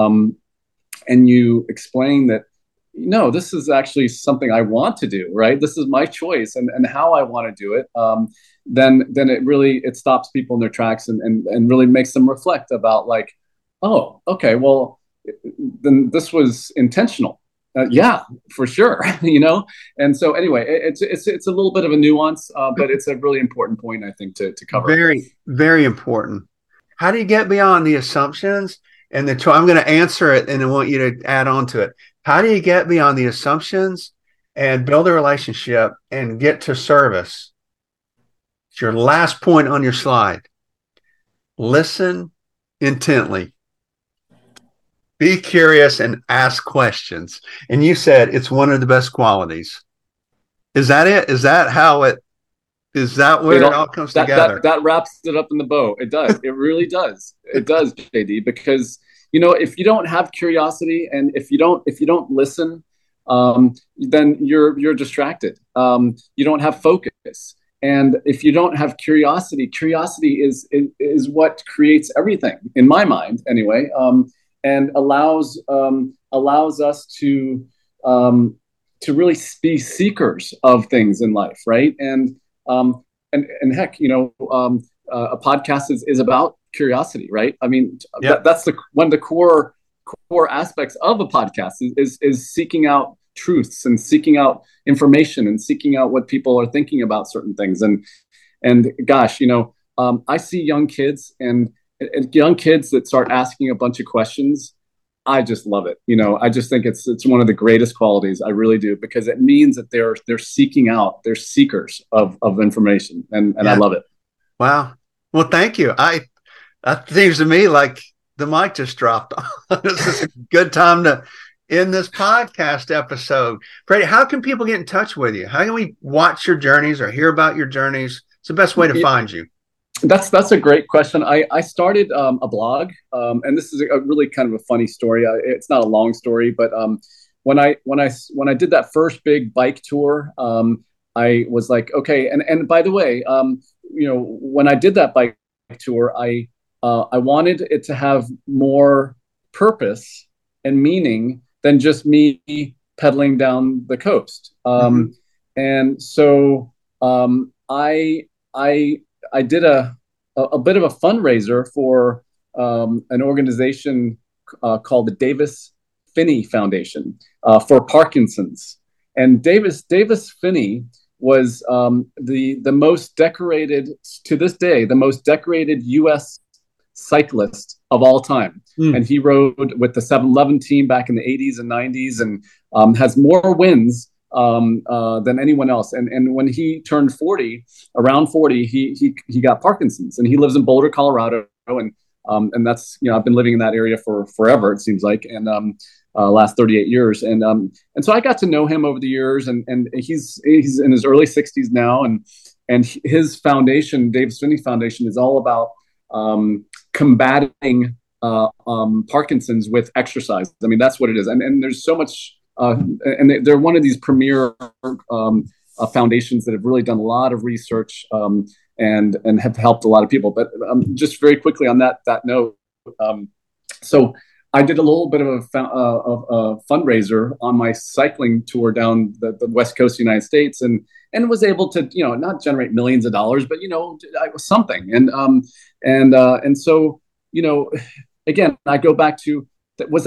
and you explain that, no, this is actually something I want to do, right? This is my choice and how I want to do it. Then it stops people in their tracks and really makes them reflect about, like, oh, okay, well, then this was intentional. Yeah, for sure. And so anyway, it's a little bit of a nuance, but it's a really important point, I think, to cover. Very, very important. How do you get beyond the assumptions and I'm going to answer it and I want you to add on to it. How do you get beyond the assumptions and build a relationship and get to service? It's your last point on your slide. Listen intently. Be curious and ask questions. And you said it's one of the best qualities. Is that it? Is that where it all comes together? That wraps it up in the bow. It does. It really does. It does, JD, because, if you don't have curiosity and if you don't listen, then you're distracted. You don't have focus. And if you don't have curiosity is what creates everything, in my mind anyway. And allows us to to really be seekers of things in life, right? And heck, a podcast is about curiosity, right? I mean, Yep. that's one of the core aspects of a podcast is seeking out truths and seeking out information and seeking out what people are thinking about certain things. And gosh, I see young kids and young kids that start asking a bunch of questions. I just love it. I just think it's one of the greatest qualities. I really do, because it means that they're seeking out, they're seekers of information, and I Yeah. love it. Wow. Well, thank you. That seems to me like the mic just dropped. This is a good time to end this podcast episode. Freddie, how can people get in touch with you? How can we watch your journeys or hear about your journeys? It's the best way to find you. That's a great question. I started a blog, and this is a really kind of a funny story. It's not a long story, but when I did that first big bike tour, I was like, okay. And by the way, when I did that bike tour, I wanted it to have more purpose and meaning than just me pedaling down the coast. And so I did a bit of a fundraiser for an organization called the Davis Phinney Foundation for Parkinson's. And Davis Phinney was the most decorated, to this day, the most decorated U.S. cyclist of all time. And he rode with the 711 team back in the 80s and 90s, and has more wins than anyone else. And when he turned 40, around 40, he got Parkinson's, and he lives in Boulder, Colorado. And that's, I've been living in that area for forever, it seems like, and last 38 years. And so I got to know him over the years, and he's in his early 60s now. And his foundation, Davis Phinney Foundation, is all about combating Parkinson's with exercise. I mean, that's what it is. And there's so much, and they're one of these premier foundations that have really done a lot of research and have helped a lot of people. But just very quickly on that note, so I did a little bit of a fundraiser on my cycling tour down the West Coast of the United States, and was able to, not generate millions of dollars, but something. And so, again, I go back to was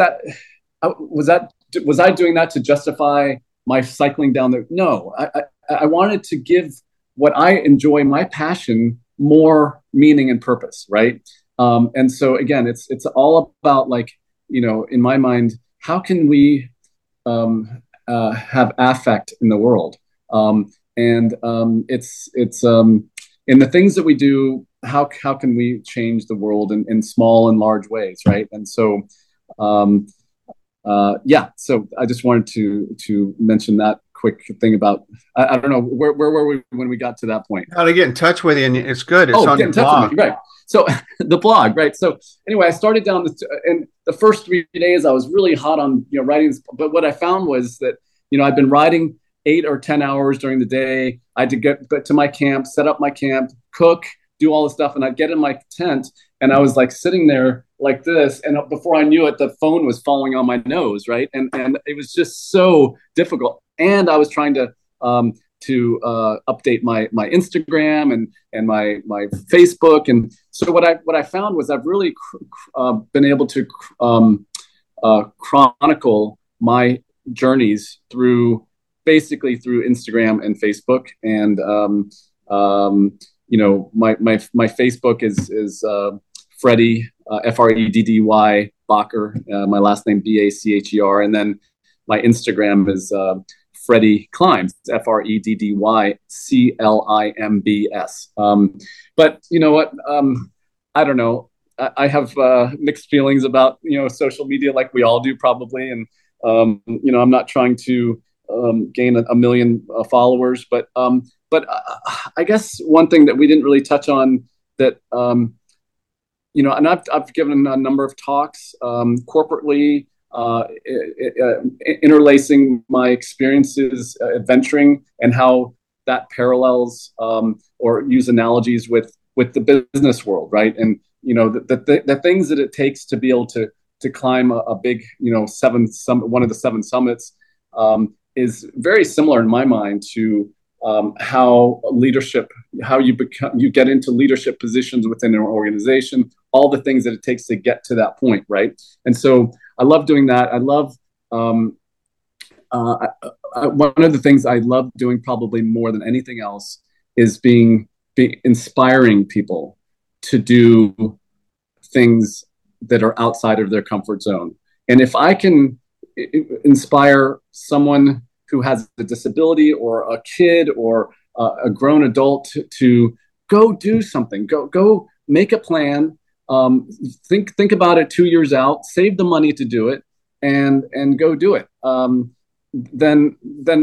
I doing that to justify my cycling down there? No, I wanted to give what I enjoy, my passion, more meaning and purpose, right? And so again, it's all about, like, in my mind, how can we have affect in the world? And it's in the things that we do. How can we change the world in small and large ways, right? And so, so I just wanted to mention that quick thing about, I don't know, where were we when we got to that point? How to get in touch with you, and it's good. It's on your blog. Right. So the blog, right? So anyway, I started down and the first 3 days I was really hot on writing, but what I found was that I'd been riding 8 or 10 hours during the day. I had to get to my camp, set up my camp, cook, do all the stuff, and I'd get in my tent, and I was like sitting there like this, and before I knew it, the phone was falling on my nose, right? And it was just so difficult. And I was trying to update my Instagram and my Facebook, and so what I found was I've really been able to chronicle my journeys through Instagram and Facebook, and my Facebook is Freddie, Freddy Bacher, my last name Bacher, and then my Instagram is Freddie Climbs, FreddyClimbs. But you know what? I don't know. I have mixed feelings about social media, like we all do probably, and I'm not trying to gain a million followers, but I guess one thing that we didn't really touch on that and I've given a number of talks corporately, interlacing my experiences adventuring and how that parallels or use analogies with the business world, right? And the things that it takes to be able to climb a big one of the 7 summits, is very similar in my mind to how leadership, how you get into leadership positions within an organization, all the things that it takes to get to that point, right? And so I love doing that. I love one of the things I love doing probably more than anything else is being inspiring people to do things that are outside of their comfort zone. And if I can inspire someone who has a disability or a kid or a grown adult to go do something, go make a plan, think about it 2 years out, save the money to do it, and go do it. Then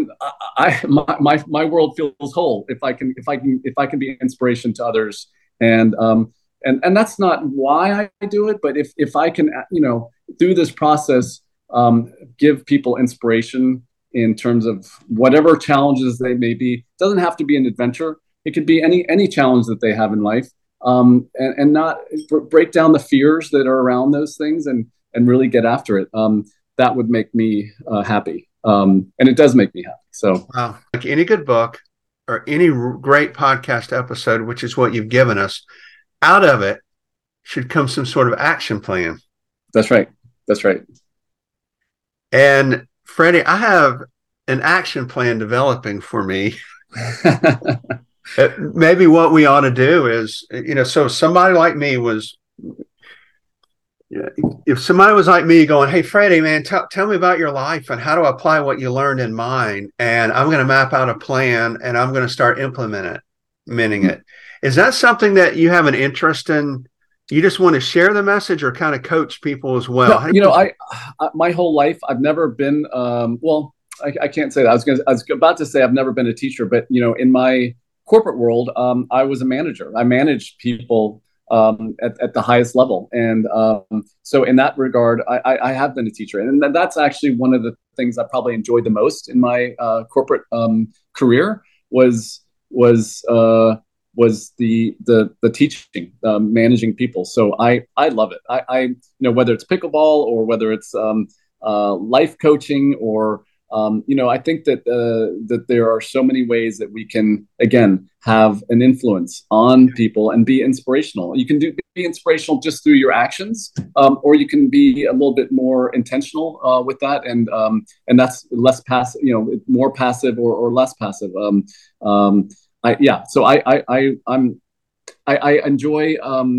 my world feels whole if I can be inspiration to others. And that's not why I do it, but if I can, through this process, give people inspiration in terms of whatever challenges they may be. It doesn't have to be an adventure. It could be any challenge that they have in life, and not break down the fears that are around those things and really get after it. That would make me happy. And it does make me happy. So, wow. Like any good book or any great podcast episode, which is what you've given us, out of it should come some sort of action plan. That's right. That's right. And Freddie, I have an action plan developing for me. Maybe what we ought to do is, so somebody like me was, if somebody was like me going, hey, Freddie, man, tell me about your life and how to apply what you learned in mine. And I'm going to map out a plan and I'm going to start implementing it. Is that something that you have an interest in? You just want to share the message or kind of coach people as well? No, I my whole life, I've never been, I can't say that. I was about to say I've never been a teacher, but, in my corporate world, I was a manager. I managed people at the highest level. And so in that regard, I have been a teacher. And that's actually one of the things I probably enjoyed the most in my corporate career was the teaching, managing people. So I love it. I whether it's pickleball or whether it's life coaching or I think that there are so many ways that we can, again, have an influence on people and be inspirational. You can be inspirational just through your actions, or you can be a little bit more intentional with that, and that's less passive, more passive or less passive. So I enjoy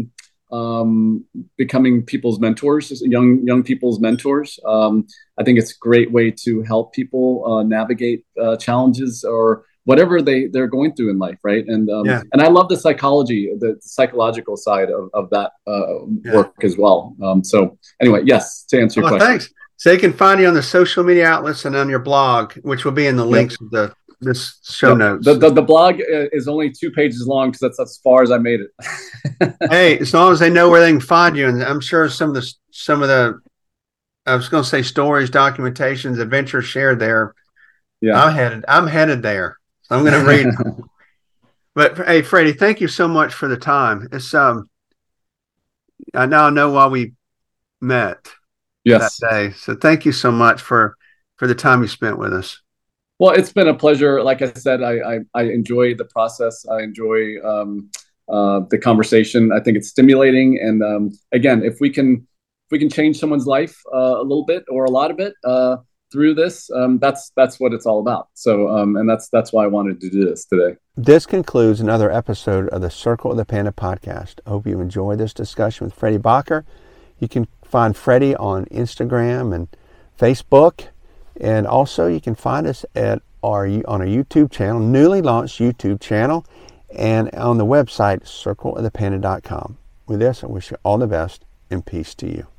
becoming people's mentors, young people's mentors. I think it's a great way to help people navigate challenges or whatever they're going through in life, right? And I love the psychological side of that work as well. So anyway, yes, to answer your question. Thanks. So they can find you on the social media outlets and on your blog, which will be in the links of this show notes. The blog is only 2 pages long because that's as far as I made it. Hey, as long as they know where they can find you, and I'm sure some of the I was going to say stories, documentations, adventures shared there. Yeah, I'm headed there. So I'm going to read. But hey, Freddie, thank you so much for the time. It's I now know why we met that day. So thank you so much for the time you spent with us. Well, it's been a pleasure. Like I said, I enjoy the process. I enjoy the conversation. I think it's stimulating. And again, if we can change someone's life a little bit or a lot of it through this, that's what it's all about. So, and that's why I wanted to do this today. This concludes another episode of the Circle of the Panda podcast. I hope you enjoyed this discussion with Freddie Bacher. You can find Freddie on Instagram and Facebook. And also you can find us on our YouTube channel, newly launched YouTube channel, and on the website, circleofthepanda.com. With this, I wish you all the best and peace to you.